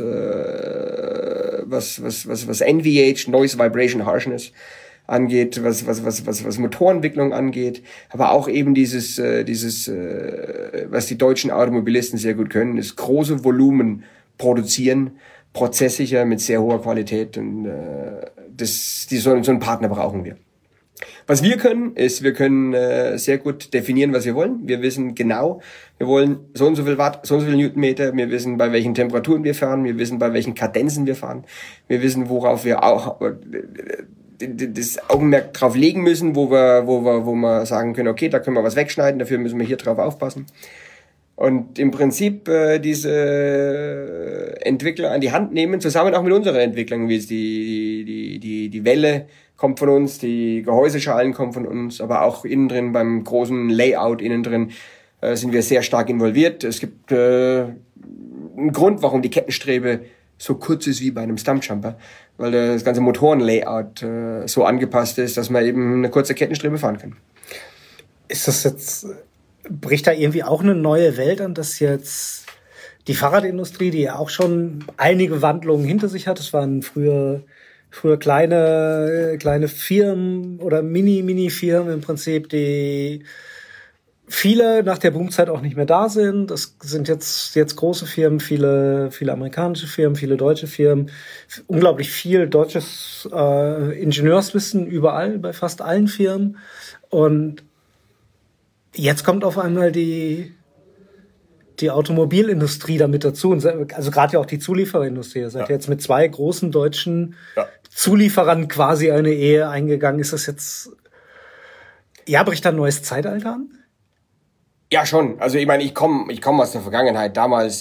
äh, was was was was N V H, Noise Vibration Harshness angeht, was was was was was Motorentwicklung angeht, aber auch eben dieses äh, dieses äh, was die deutschen Automobilisten sehr gut können, ist große Volumen produzieren, prozesssicher mit sehr hoher Qualität und äh, das die so, so einen Partner brauchen wir. Was wir können, ist, wir können äh, sehr gut definieren, was wir wollen. Wir wissen genau, wir wollen so und so viel Watt, so und so viel Newtonmeter. Wir wissen, bei welchen Temperaturen wir fahren. Wir wissen, bei welchen Kadenzen wir fahren. Wir wissen, worauf wir auch äh, das Augenmerk drauf legen müssen, wo wir, wo wir, wo wir sagen können, okay, da können wir was wegschneiden. Dafür müssen wir hier drauf aufpassen. Und im Prinzip äh, diese Entwickler an die Hand nehmen, zusammen auch mit unseren Entwicklern, wie es die die die die Welle kommt von uns, die Gehäuseschalen kommen von uns, aber auch innen drin beim großen Layout innen drin äh, sind wir sehr stark involviert. Es gibt äh, einen Grund, warum die Kettenstrebe so kurz ist wie bei einem Stumpjumper, weil das ganze Motorenlayout äh, so angepasst ist, dass man eben eine kurze Kettenstrebe fahren kann. Ist das jetzt, bricht da irgendwie auch eine neue Welt an, dass jetzt die Fahrradindustrie, die ja auch schon einige Wandlungen hinter sich hat, das waren früher früher kleine kleine Firmen oder Mini-Mini-Firmen im Prinzip, die viele nach der Boomzeit auch nicht mehr da sind. Das sind jetzt jetzt große Firmen, viele viele amerikanische Firmen, viele deutsche Firmen, unglaublich viel deutsches äh, Ingenieurswissen überall bei fast allen Firmen. Und jetzt kommt auf einmal die die Automobilindustrie damit dazu, also gerade ja auch die Zuliefererindustrie. Ihr seid ja jetzt mit zwei großen deutschen ja. Zulieferern quasi eine Ehe eingegangen. Ist das jetzt, ja, bricht da ein neues Zeitalter an? Ja, schon. Also ich meine, ich komme ich komme aus der Vergangenheit. Damals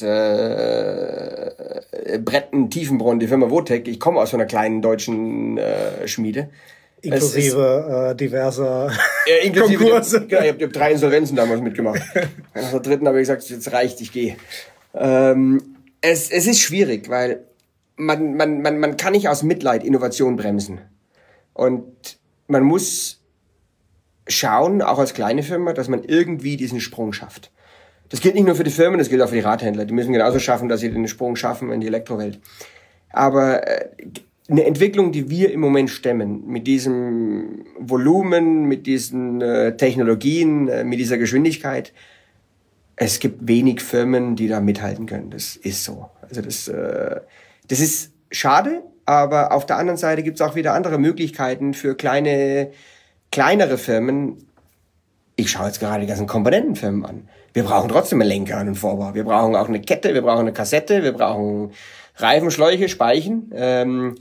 äh, Bretten, Tiefenbrunn, die Firma Votec. Ich komme aus so einer kleinen deutschen äh, Schmiede. Inklusive äh, diverser ja, inklusive Konkurse. Ich habe hab, hab drei Insolvenzen damals mitgemacht. Nach der dritten habe ich gesagt, jetzt reicht, ich gehe. Ähm, es, es ist schwierig, weil man, man, man, man kann nicht aus Mitleid Innovation bremsen. Und man muss schauen, auch als kleine Firma, dass man irgendwie diesen Sprung schafft. Das gilt nicht nur für die Firmen, das gilt auch für die Radhändler. Die müssen genauso schaffen, dass sie den Sprung schaffen in die Elektrowelt. Aber äh, eine Entwicklung, die wir im Moment stemmen, mit diesem Volumen, mit diesen äh, Technologien, äh, mit dieser Geschwindigkeit, es gibt wenig Firmen, die da mithalten können. Das ist so. Also das, äh, das ist schade, aber auf der anderen Seite gibt es auch wieder andere Möglichkeiten für kleine, kleinere Firmen. Ich schaue jetzt gerade die ganzen Komponentenfirmen an. Wir brauchen trotzdem einen Lenker und einen Vorbau. Wir brauchen auch eine Kette, wir brauchen eine Kassette, wir brauchen Reifen, Schläuche, Speichen. Ähm,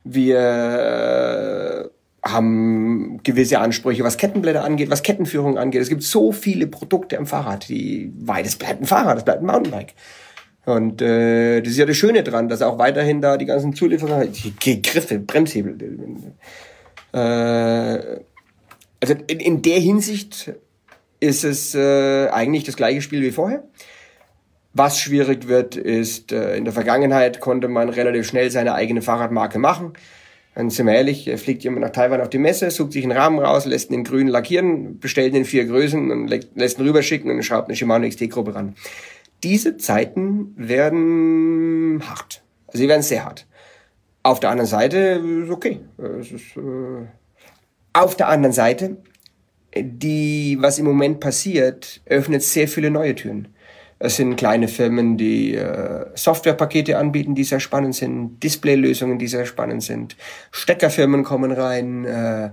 wir äh, haben gewisse Ansprüche, was Kettenblätter angeht, was Kettenführung angeht. Es gibt so viele Produkte am Fahrrad, die, weil das bleibt ein Fahrrad, das bleibt ein Mountainbike. Und äh, das ist ja das Schöne dran, dass auch weiterhin da die ganzen Zulieferer, die Griffe, Bremshebel. Äh, also in, in der Hinsicht ist es äh, eigentlich das gleiche Spiel wie vorher. Was schwierig wird, ist, äh, in der Vergangenheit konnte man relativ schnell seine eigene Fahrradmarke machen. Dann sind wir ehrlich, fliegt jemand nach Taiwan auf die Messe, sucht sich einen Rahmen raus, lässt ihn in grün lackieren, bestellt ihn in vier Größen und lässt ihn rüberschicken und schraubt eine Shimano X T-Gruppe ran. Diese Zeiten werden hart. Also sie werden sehr hart. Auf der anderen Seite ist okay. Es ist, äh auf der anderen Seite, die, was im Moment passiert, öffnet sehr viele neue Türen. Es sind kleine Firmen, die äh, Softwarepakete anbieten, die sehr spannend sind, Displaylösungen, die sehr spannend sind. Steckerfirmen kommen rein. Äh,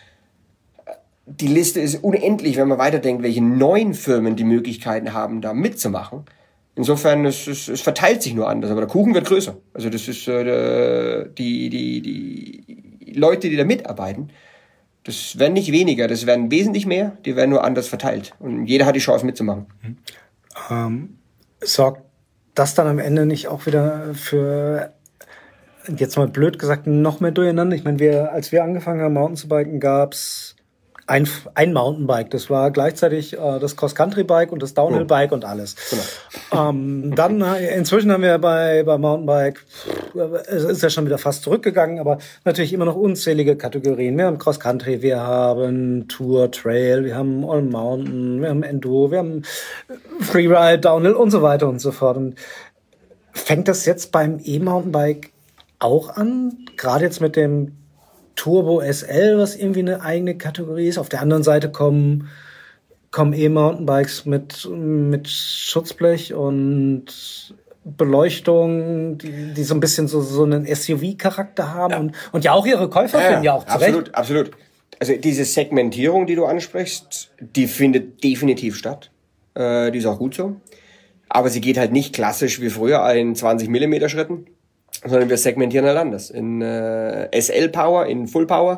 die Liste ist unendlich, wenn man weiterdenkt, welche neuen Firmen die Möglichkeiten haben, da mitzumachen. Insofern, es, es, es verteilt sich nur anders, aber der Kuchen wird größer. Also das ist äh, die, die, die Leute, die da mitarbeiten, das werden nicht weniger, das werden wesentlich mehr, die werden nur anders verteilt. Und jeder hat die Chance mitzumachen. Ähm, sorgt das dann am Ende nicht auch wieder für, jetzt mal blöd gesagt, noch mehr Durcheinander? Ich meine, wir, als wir angefangen haben, Mountain zu biken, gab's ein, ein Mountainbike. Das war gleichzeitig äh, das Cross-Country-Bike und das Downhill-Bike und alles. Genau. Ähm, dann, inzwischen haben wir bei, bei Mountainbike, es ist ja schon wieder fast zurückgegangen, aber natürlich immer noch unzählige Kategorien. Wir haben Cross-Country, wir haben Tour, Trail, wir haben All-Mountain, wir haben Enduro, wir haben Freeride, Downhill und so weiter und so fort. Und fängt das jetzt beim E-Mountainbike auch an? Gerade jetzt mit dem Turbo S L, was irgendwie eine eigene Kategorie ist. Auf der anderen Seite kommen, kommen E-Mountainbikes mit, mit Schutzblech und Beleuchtung, die, die so ein bisschen so, so einen S U V-Charakter haben ja. Und, und ja auch ihre Käufer ja, finden ja auch zurecht. Absolut, absolut. Also diese Segmentierung, die du ansprichst, die findet definitiv statt. Äh, die ist auch gut so. Aber sie geht halt nicht klassisch wie früher in zwanzig Millimeter Schritten, sondern wir segmentieren halt anders. In äh, S L Power, in Full Power,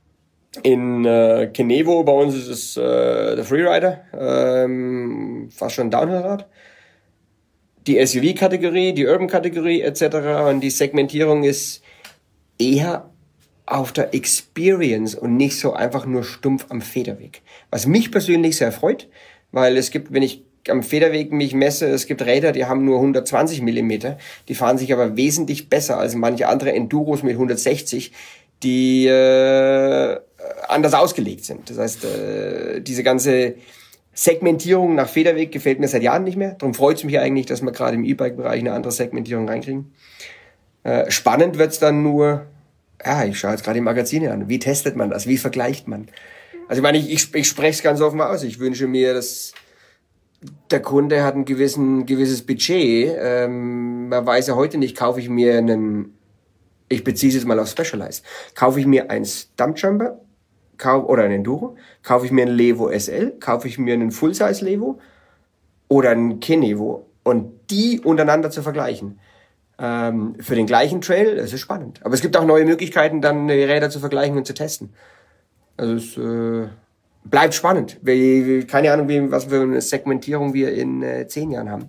in äh, Kenevo, bei uns ist es äh, der Freerider, ähm, fast schon ein Downhill-Rad. Die S U V-Kategorie, die Urban-Kategorie et cetera. Und die Segmentierung ist eher auf der Experience und nicht so einfach nur stumpf am Federweg. Was mich persönlich sehr freut, weil es gibt, wenn ich am Federweg mich messe, es gibt Räder, die haben nur hundertzwanzig Millimeter, die fahren sich aber wesentlich besser als manche andere Enduros mit hundertsechzig, die äh, anders ausgelegt sind. Das heißt, äh, diese ganze Segmentierung nach Federweg gefällt mir seit Jahren nicht mehr. Darum freut es mich eigentlich, dass wir gerade im E-Bike-Bereich eine andere Segmentierung reinkriegen. Äh, spannend wird's dann nur, ja, ich schaue jetzt gerade die Magazine an. Wie testet man das? Wie vergleicht man? Also ich meine, ich, ich, ich spreche es ganz offen aus. Ich wünsche mir, dass der Kunde hat ein gewissen, gewisses Budget. Ähm, man weiß ja heute nicht, kaufe ich mir einen, ich beziehe es jetzt mal auf Specialized, kaufe ich mir einen Stumpjumper kauf, oder einen Enduro, kaufe ich mir einen Levo S L, kaufe ich mir einen Full-Size Levo oder einen Kenevo und die untereinander zu vergleichen. Ähm, für den gleichen Trail, das ist spannend. Aber es gibt auch neue Möglichkeiten, dann die Räder zu vergleichen und zu testen. Also es äh, bleibt spannend. Wir, keine Ahnung, wie, was für eine Segmentierung wir in äh, zehn Jahren haben.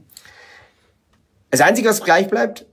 Das Einzige, was gleich bleibt,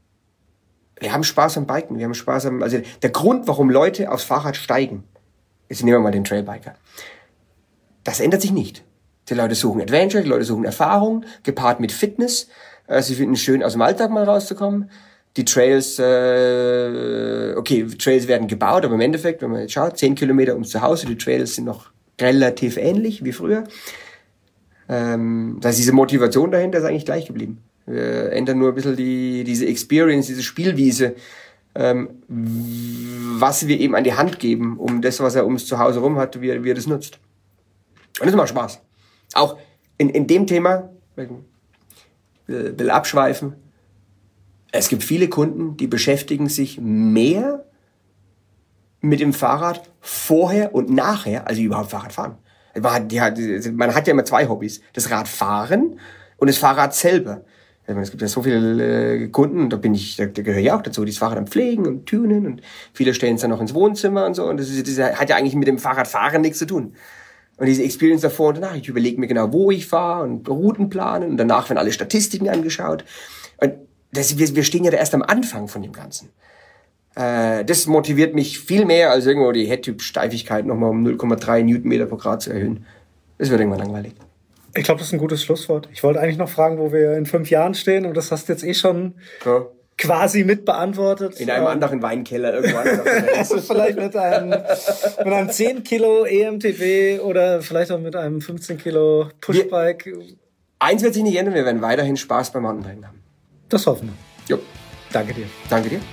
wir haben Spaß am Biken. Wir haben Spaß am, also der Grund, warum Leute aufs Fahrrad steigen, jetzt nehmen wir mal den Trailbiker, das ändert sich nicht. Die Leute suchen Adventure, die Leute suchen Erfahrung, gepaart mit Fitness. Äh, sie finden es schön, aus dem Alltag mal rauszukommen. Die Trails, äh, okay, Trails werden gebaut, aber im Endeffekt, wenn man jetzt schaut, zehn Kilometer ums Zuhause, die Trails sind noch relativ ähnlich wie früher. Ähm, das heißt, diese Motivation dahinter ist eigentlich gleich geblieben. Wir ändern nur ein bisschen die, diese Experience, diese Spielwiese, ähm, was wir eben an die Hand geben, um das, was er ums Zuhause rum hat, wie er, wie er das nutzt. Und das macht Spaß. Auch in, in dem Thema, will, will abschweifen, es gibt viele Kunden, die beschäftigen sich mehr mit dem Fahrrad vorher und nachher, als sie überhaupt Fahrrad fahren. Man hat, die hat, man hat ja immer zwei Hobbys. Das Radfahren und das Fahrrad selber. Es gibt ja so viele äh, Kunden, da bin ich, da, da gehöre ich auch dazu, die das Fahrrad am Pflegen und Tunen und viele stellen es dann noch ins Wohnzimmer und so. Und das, ist, das hat ja eigentlich mit dem Fahrradfahren nichts zu tun. Und diese Experience davor und danach, ich überlege mir genau, wo ich fahre und Routen planen und danach werden alle Statistiken angeschaut. Und das, wir, wir stehen ja da erst am Anfang von dem Ganzen. Äh, das motiviert mich viel mehr, als irgendwo die Headtyp-Steifigkeit nochmal um null Komma drei Newtonmeter pro Grad zu erhöhen. Das wird irgendwann langweilig. Ich glaube, das ist ein gutes Schlusswort. Ich wollte eigentlich noch fragen, wo wir in fünf Jahren stehen, und das hast du jetzt eh schon ja. quasi mit beantwortet. In einem ähm, anderen Weinkeller irgendwann. Also vielleicht mit einem, mit einem zehn Kilo E M T B oder vielleicht auch mit einem fünfzehn Kilo Pushbike. Wir, eins wird sich nicht ändern, wir werden weiterhin Spaß beim Mountainbiken haben. Das hoffen wir. Jo. Danke dir. Danke dir.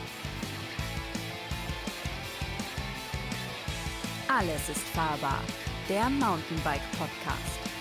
Alles ist fahrbar. Der Mountainbike Podcast.